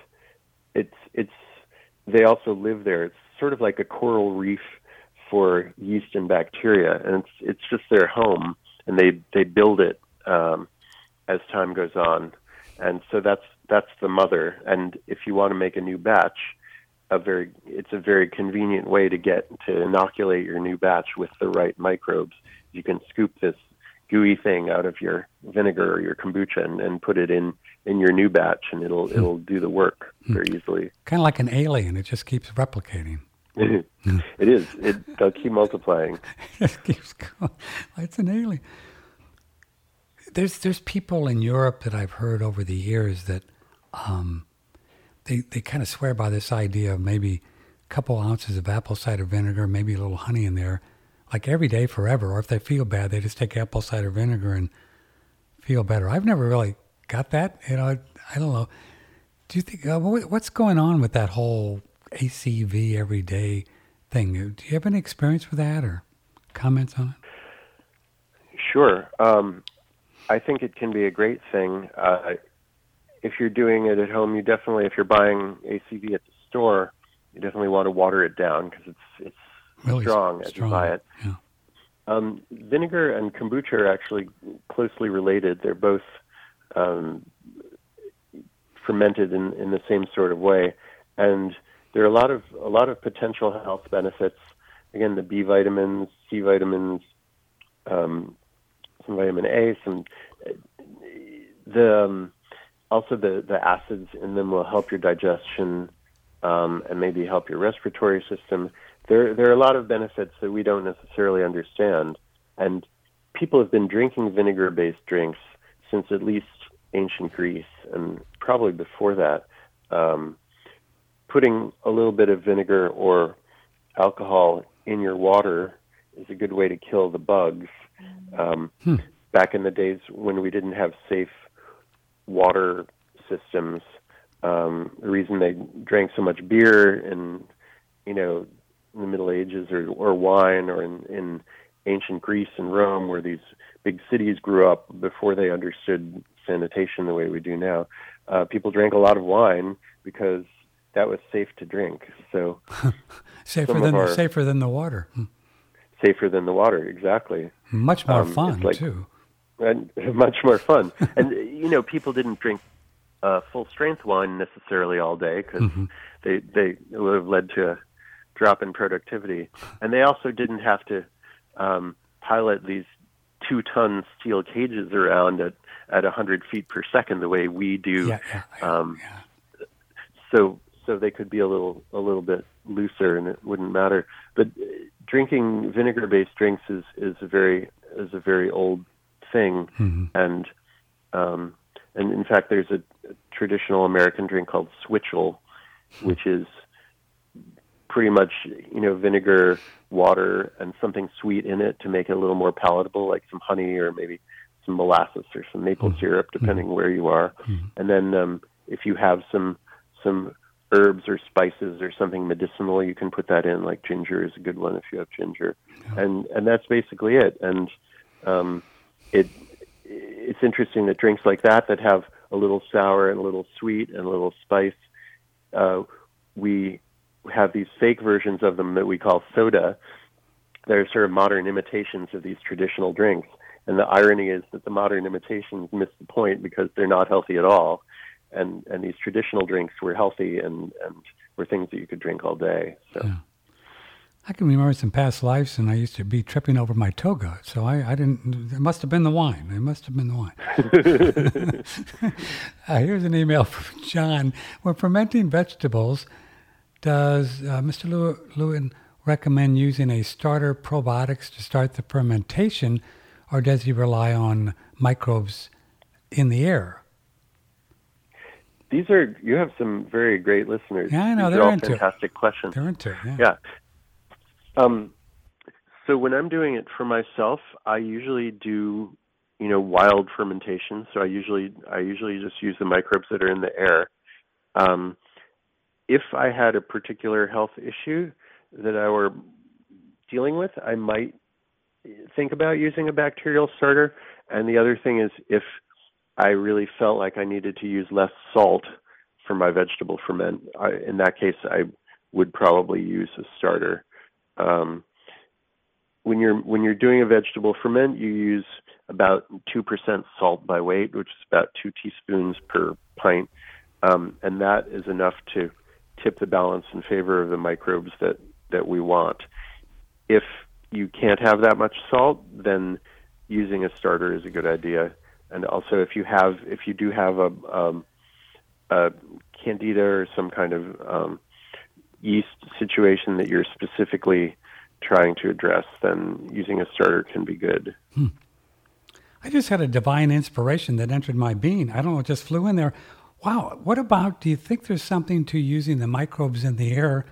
[SPEAKER 4] they also live there. It's sort of like a coral reef for yeast and bacteria, and it's just their home, and they build it as time goes on. And so that's the mother. And if you want to make a new batch, it's a very convenient way to inoculate your new batch with the right microbes. You can scoop this gooey thing out of your vinegar or your kombucha and put it in your new batch, and it'll do the work very easily.
[SPEAKER 3] Kind of like an alien. It just keeps replicating.
[SPEAKER 4] It is. They'll keep multiplying.
[SPEAKER 3] It keeps going. It's an alien. There's people in Europe that I've heard over the years that they kind of swear by this idea of maybe a couple ounces of apple cider vinegar, maybe a little honey in there, like every day forever. Or if they feel bad, they just take apple cider vinegar and feel better. I've never really got that. I don't know. Do you think what's going on with that whole ACV everyday thing? Do you have any experience with that or comments on it?
[SPEAKER 4] Sure. I think it can be a great thing. If you're doing it at home, if you're buying ACV at the store, you definitely want to water it down because it's really strong as you buy it. Yeah. Vinegar and kombucha are actually closely related. They're both fermented in the same sort of way, and there are a lot of potential health benefits. Again, the B vitamins, C vitamins, some vitamin A, also the acids in them will help your digestion and maybe help your respiratory system. There are a lot of benefits that we don't necessarily understand, and people have been drinking vinegar-based drinks since at least ancient Greece, and probably before that. Putting a little bit of vinegar or alcohol in your water is a good way to kill the bugs. Back in the days when we didn't have safe water systems, the reason they drank so much beer in the Middle Ages or wine or in ancient Greece and Rome, where these big cities grew up before they understood sanitation the way we do now, people drank a lot of wine because that was safe to drink. So
[SPEAKER 3] safer than the water.
[SPEAKER 4] Safer than the water, exactly.
[SPEAKER 3] Much more fun too.
[SPEAKER 4] And much more fun. And people didn't drink full strength wine necessarily all day because they would have led to a drop in productivity, and they also didn't have to pilot these 2-ton steel cages around at 100 feet per second the way we do. So they could be a little bit looser, and it wouldn't matter. But drinking vinegar-based drinks is a very old thing, and in fact, there's a traditional American drink called Switchel, which is pretty much vinegar, water, and something sweet in it to make it a little more palatable, like some honey or maybe some molasses or some maple syrup, depending where you are. And then if you have some herbs or spices or something medicinal, you can put that in, like ginger is a good one if you have ginger. And that's basically it. And it's interesting that drinks like that have a little sour and a little sweet and a little spice, we have these fake versions of them that we call soda. They're sort of modern imitations of these traditional drinks. And the irony is that the modern imitations miss the point because they're not healthy at all. And these traditional drinks were healthy and were things that you could drink all day. So. Yeah.
[SPEAKER 3] I can remember some past lives, and I used to be tripping over my toga. So I didn't. It must have been the wine. Here's an email from John. When fermenting vegetables, does Mr. Lewin recommend using a starter probiotics to start the fermentation, or does he rely on microbes in the air?
[SPEAKER 4] You have some very great listeners.
[SPEAKER 3] Yeah, I know.
[SPEAKER 4] These are all fantastic questions.
[SPEAKER 3] They're into it,
[SPEAKER 4] yeah. So when I'm doing it for myself, I usually do, wild fermentation. So I usually just use the microbes that are in the air. If I had a particular health issue that I were dealing with, I might think about using a bacterial starter. And the other thing is, if I really felt like I needed to use less salt for my vegetable ferment, in that case, I would probably use a starter. When you're doing a vegetable ferment, you use about 2% salt by weight, which is about 2 teaspoons per pint, and that is enough to tip the balance in favor of the microbes that we want. If you can't have that much salt, then using a starter is a good idea. And also, if you do have a candida or some kind of yeast situation that you're specifically trying to address, then using a starter can be good.
[SPEAKER 3] I just had a divine inspiration that entered my being. I don't know, it just flew in there. Wow, do you think there's something to using the microbes in the air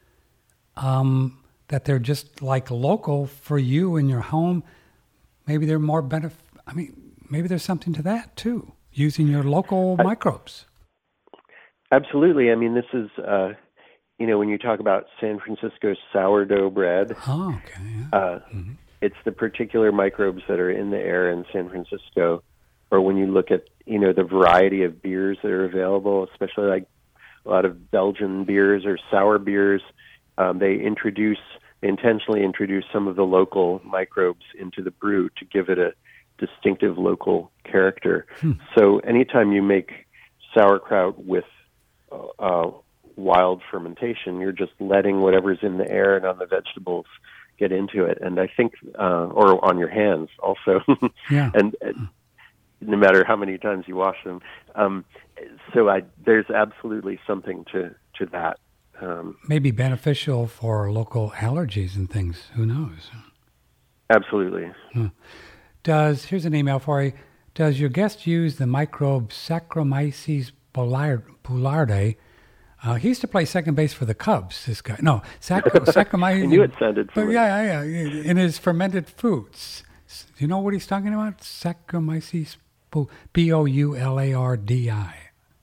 [SPEAKER 3] that they're just like local for you in your home? Maybe they're more maybe there's something to that too, using your local microbes.
[SPEAKER 4] Absolutely. I mean, this is, when you talk about San Francisco sourdough bread, it's the particular microbes that are in the air in San Francisco. Or when you look at, the variety of beers that are available, especially like a lot of Belgian beers or sour beers, they intentionally introduce some of the local microbes into the brew to give it a distinctive local character. So anytime you make sauerkraut with wild fermentation, you're just letting whatever's in the air and on the vegetables get into it. And I think, or on your hands also, and no matter how many times you wash them. There's absolutely something to that.
[SPEAKER 3] Maybe beneficial for local allergies and things. Who knows?
[SPEAKER 4] Absolutely.
[SPEAKER 3] Here's an email for you. Does your guest use the microbe Saccharomyces boulardii? He used to play second base for the Cubs, this guy. No, Saccharomyces.
[SPEAKER 4] I knew it sounded familiar.
[SPEAKER 3] Yeah. In his fermented foods. Do you know what he's talking about? Saccharomyces boulardii.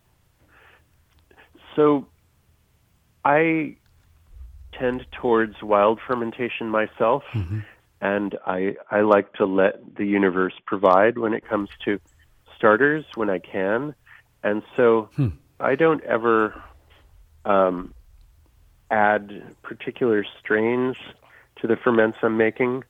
[SPEAKER 4] So I tend towards wild fermentation myself. And I like to let the universe provide when it comes to starters when I can. And so I don't ever add particular strains to the ferments I'm making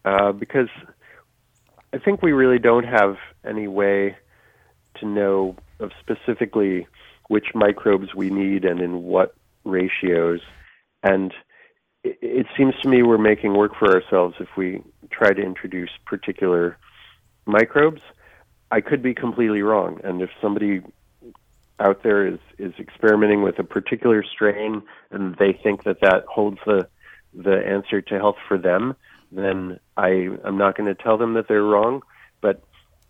[SPEAKER 4] because I think we really don't have any way to know specifically which microbes we need and in what ratios. And it seems to me we're making work for ourselves if we try to introduce particular microbes. I could be completely wrong, and if somebody out there is experimenting with a particular strain and they think that holds the answer to health for them, then I'm not going to tell them that they're wrong. But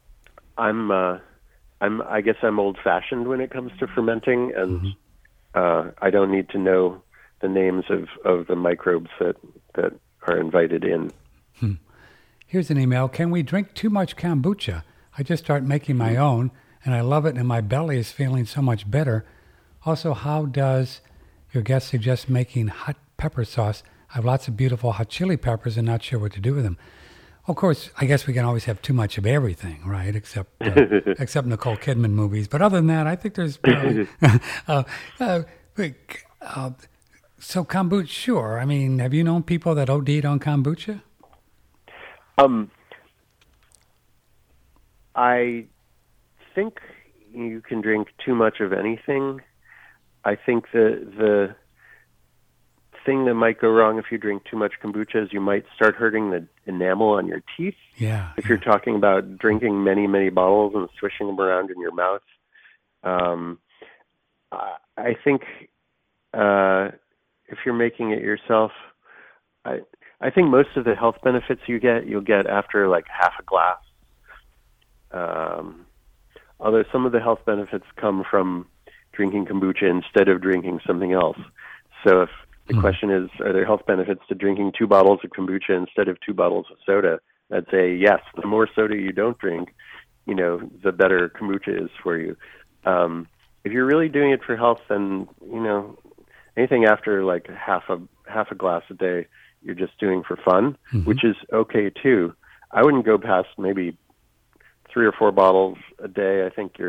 [SPEAKER 4] I guess I'm old-fashioned when it comes to fermenting, and I don't need to know the names of the microbes that are invited in.
[SPEAKER 3] Here's an email. Can we drink too much kombucha? I just started making my own, and I love it, and my belly is feeling so much better. Also, how does your guest suggest making hot pepper sauce? I have lots of beautiful hot chili peppers and not sure what to do with them. Of course, I guess we can always have too much of everything, right? Except Nicole Kidman movies. But other than that, I think there's probably... So kombucha, sure. I mean, have you known people that OD'd on kombucha?
[SPEAKER 4] I think you can drink too much of anything. I think the thing that might go wrong if you drink too much kombucha is you might start hurting the enamel on your teeth.
[SPEAKER 3] Yeah.
[SPEAKER 4] If you're talking about drinking many, many bottles and swishing them around in your mouth. I think if you're making it yourself, I think most of the health benefits you'll get after like half a glass. Although some of the health benefits come from drinking kombucha instead of drinking something else. So if the question is, are there health benefits to drinking 2 bottles of kombucha instead of 2 bottles of soda? I'd say yes. The more soda you don't drink, the better kombucha is for you. If you're really doing it for health, then, anything after like half a glass a day, you're just doing for fun, which is okay too. I wouldn't go past maybe 3 or 4 bottles a day. I think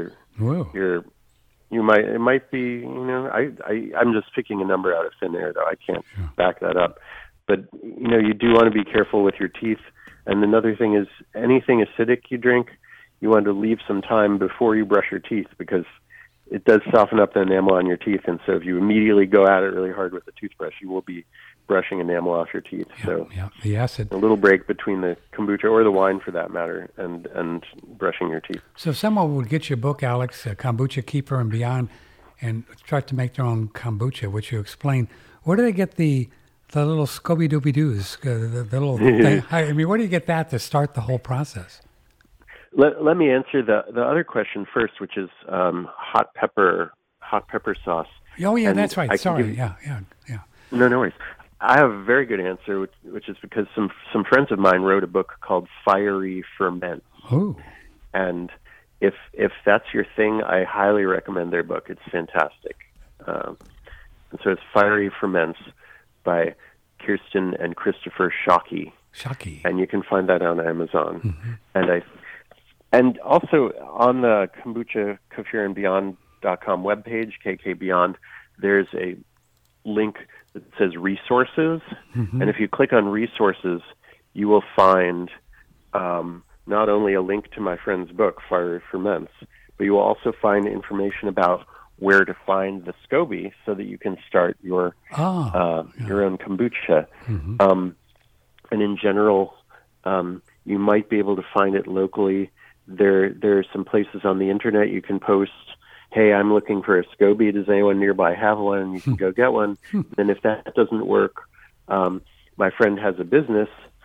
[SPEAKER 4] it might be, I'm just picking a number out of thin air, though. I can't back that up. But, you do want to be careful with your teeth. And another thing is anything acidic you drink, you want to leave some time before you brush your teeth because it does soften up the enamel on your teeth. And so if you immediately go at it really hard with the toothbrush, you will be brushing enamel off your teeth.
[SPEAKER 3] The acid.
[SPEAKER 4] A little break between the kombucha or the wine, for that matter, and brushing your teeth.
[SPEAKER 3] So if someone would get your book, Alex, Kombucha Keeper and Beyond, and try to make their own kombucha, which you explain, where do they get the little Scooby-Dooby-Doos, the little thing? I mean, where do you get that to start the whole process?
[SPEAKER 4] Let me answer the other question first, which is hot pepper sauce.
[SPEAKER 3] Oh yeah,
[SPEAKER 4] and
[SPEAKER 3] that's right. Sorry, yeah.
[SPEAKER 4] No worries. I have a very good answer, which is because some friends of mine wrote a book called Fiery Ferments.
[SPEAKER 3] Oh.
[SPEAKER 4] And if that's your thing, I highly recommend their book. It's fantastic. And so it's Fiery Ferments by Kirsten and Christopher Shockey. And you can find that on Amazon. And also on the Kombucha Kefir and Beyond.com webpage, KK Beyond, there's a link that says resources. And if you click on resources, you will find not only a link to my friend's book, Fiery Ferments, but you will also find information about where to find the SCOBY so that you can start your own kombucha. And in general, you might be able to find it locally. There are some places on the internet you can post, hey, I'm looking for a SCOBY. Does anyone nearby have one? And you can go get one. And if that doesn't work, my friend has a business,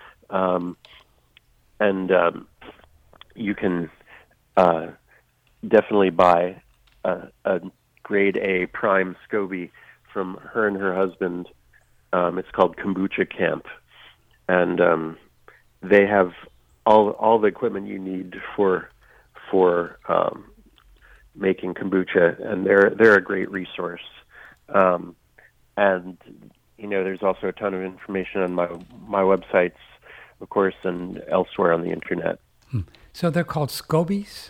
[SPEAKER 4] and you can definitely buy a grade A prime SCOBY from her and her husband. It's called Kombucha Camp. And they have all the equipment you need for making kombucha, and they're a great resource. And there's also a ton of information on my websites, of course, and elsewhere on the internet.
[SPEAKER 3] So they're called SCOBYs?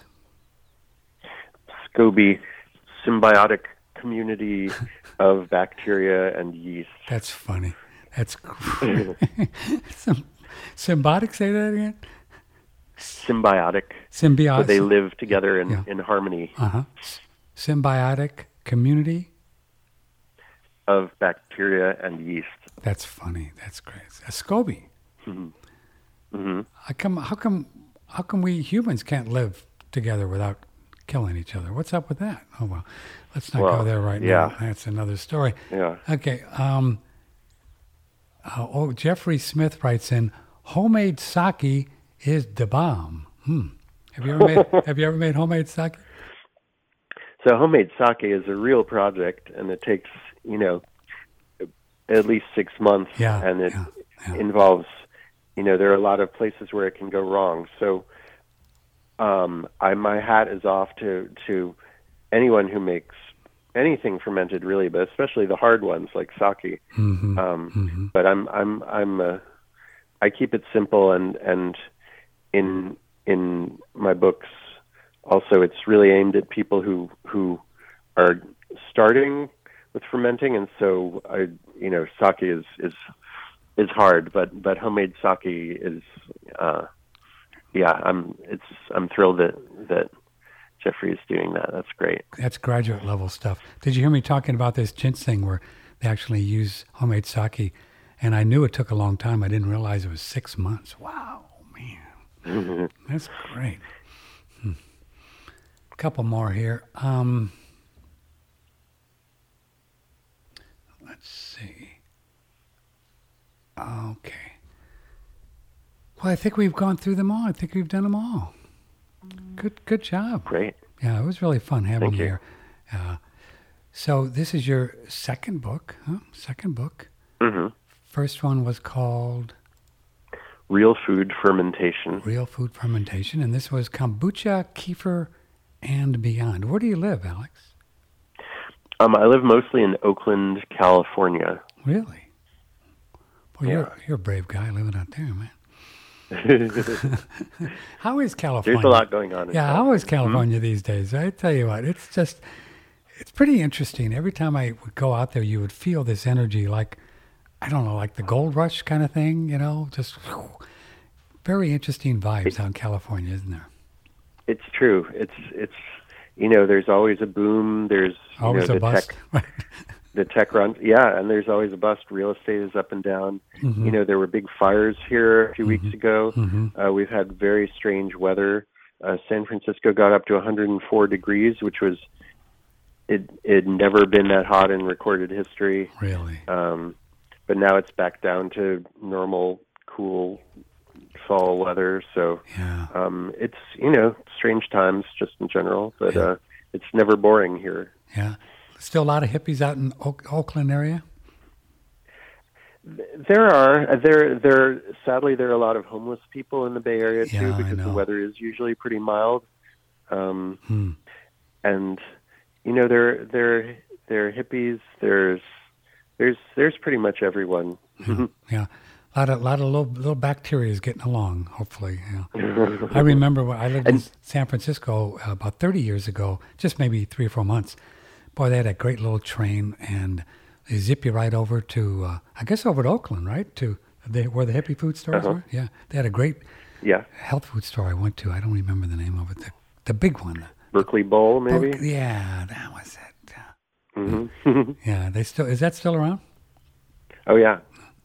[SPEAKER 4] SCOBY, Symbiotic Community of Bacteria and Yeast.
[SPEAKER 3] That's funny. That's great. Symbiotic, say that again?
[SPEAKER 4] symbiotic.
[SPEAKER 3] Symbiotic.
[SPEAKER 4] So they live together in harmony.
[SPEAKER 3] Symbiotic community
[SPEAKER 4] of bacteria and yeast.
[SPEAKER 3] That's funny. That's great. A SCOBY. How come we humans can't live together without killing each other? What's up with that? Oh well, let's not go there right now. That's another story.
[SPEAKER 4] Yeah.
[SPEAKER 3] Okay. Jeffrey Smith writes in, homemade sake is the bomb. Have you ever made homemade sake?
[SPEAKER 4] So homemade sake is a real project, and it takes at least 6 months, and it involves there are a lot of places where it can go wrong. So my hat is off to anyone who makes anything fermented, really, but especially the hard ones like sake. But I keep it simple, and in my books also it's really aimed at people who are starting with fermenting, and so sake is hard, but homemade sake is I'm thrilled that Jeffrey is doing that. That's great.
[SPEAKER 3] That's graduate level stuff. Did you hear me talking about this ginseng where they actually use homemade sake? And I knew it took a long time. I didn't realize it was 6 months. Wow, man. That's great. A couple more here. Let's see. Okay. Well, I think we've gone through them all. I think we've done them all. Good job.
[SPEAKER 4] Great.
[SPEAKER 3] Yeah, it was really fun having
[SPEAKER 4] Thank
[SPEAKER 3] you
[SPEAKER 4] you.
[SPEAKER 3] here. So this is your second book, huh? Second book. First one was called
[SPEAKER 4] Real Food Fermentation.
[SPEAKER 3] Real Food Fermentation, and this was kombucha, kefir, and beyond. Where do you live, Alex?
[SPEAKER 4] I live mostly in Oakland, California.
[SPEAKER 3] Really? Well, you're a brave guy living out there, man. How is California?
[SPEAKER 4] There's a lot going on.
[SPEAKER 3] How is California these days? I tell you what, it's pretty interesting. Every time I would go out there, you would feel this energy, like, I don't know, like the gold rush kind of thing, just very interesting vibes out in California, isn't there?
[SPEAKER 4] It's true. It's there's always a boom. There's
[SPEAKER 3] always a bust.
[SPEAKER 4] The tech runs, and there's always a bust. Real estate is up and down. There were big fires here a few weeks ago. We've had very strange weather. San Francisco got up to 104 degrees, which was it never been that hot in recorded history.
[SPEAKER 3] Really?
[SPEAKER 4] But now it's back down to normal, cool fall weather. So it's strange times just in general, but it's never boring here.
[SPEAKER 3] Yeah. Still a lot of hippies out in Oakland area?
[SPEAKER 4] There are. Sadly, there are a lot of homeless people in the Bay Area too, because the weather is usually pretty mild. And there are hippies. There's pretty much everyone.
[SPEAKER 3] Yeah. A lot of little bacteria is getting along, hopefully. Yeah. I remember when I lived in San Francisco about 30 years ago, just maybe 3 or 4 months. Boy, they had a great little train, and they zip you right over to, I guess over to Oakland, right? Where the hippie food stores were? Yeah. They had a great health food store I went to. I don't remember the name of it. The big one.
[SPEAKER 4] Berkeley Bowl, maybe?
[SPEAKER 3] That was it. Yeah. Is that still around?
[SPEAKER 4] Oh, yeah.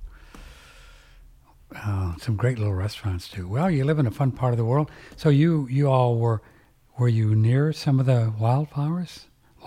[SPEAKER 3] Some great little restaurants, too. Well, you live in a fun part of the world. So you all were you near some of the wildfires?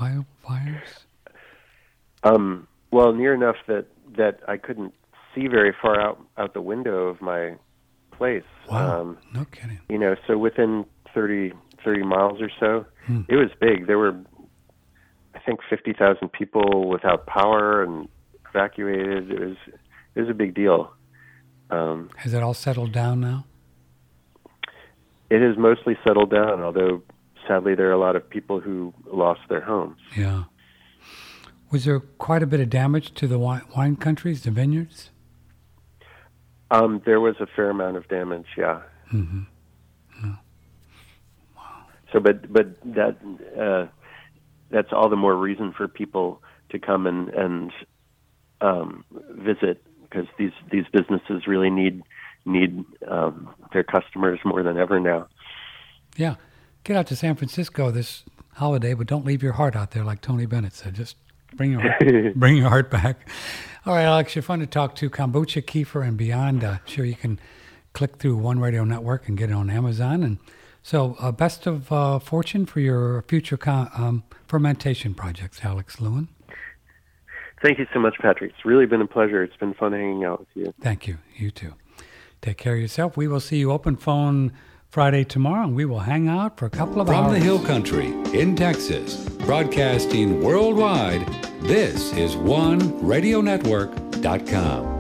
[SPEAKER 4] Well, near enough that I couldn't see very far out the window of my place.
[SPEAKER 3] Wow, no kidding.
[SPEAKER 4] So within 30 miles or so, it was big. There were, I think, 50,000 people without power and evacuated. It was a big deal.
[SPEAKER 3] Has it all settled down now?
[SPEAKER 4] It has mostly settled down, although sadly there are a lot of people who lost their homes.
[SPEAKER 3] Yeah. Was there quite a bit of damage to the wine countries, the vineyards?
[SPEAKER 4] There was a fair amount of damage, yeah.
[SPEAKER 3] Yeah.
[SPEAKER 4] Wow. So, but that's all the more reason for people to come and visit, because these businesses really need need their customers more than ever now.
[SPEAKER 3] Yeah. Get out to San Francisco this holiday, but don't leave your heart out there like Tony Bennett said. Just bring your heart back. All right, Alex, you're fun to talk to. Kombucha, kefir, and beyond. Sure, you can click through One Radio Network and get it on Amazon. And so best of fortune for your future fermentation projects, Alex Lewin.
[SPEAKER 4] Thank you so much, Patrick. It's really been a pleasure. It's been fun hanging out with you.
[SPEAKER 3] Thank you. You too. Take care of yourself. We will see you open phone Friday tomorrow, and we will hang out for a couple of hours.
[SPEAKER 1] From the Hill Country in Texas, broadcasting worldwide, this is OneRadioNetwork.com.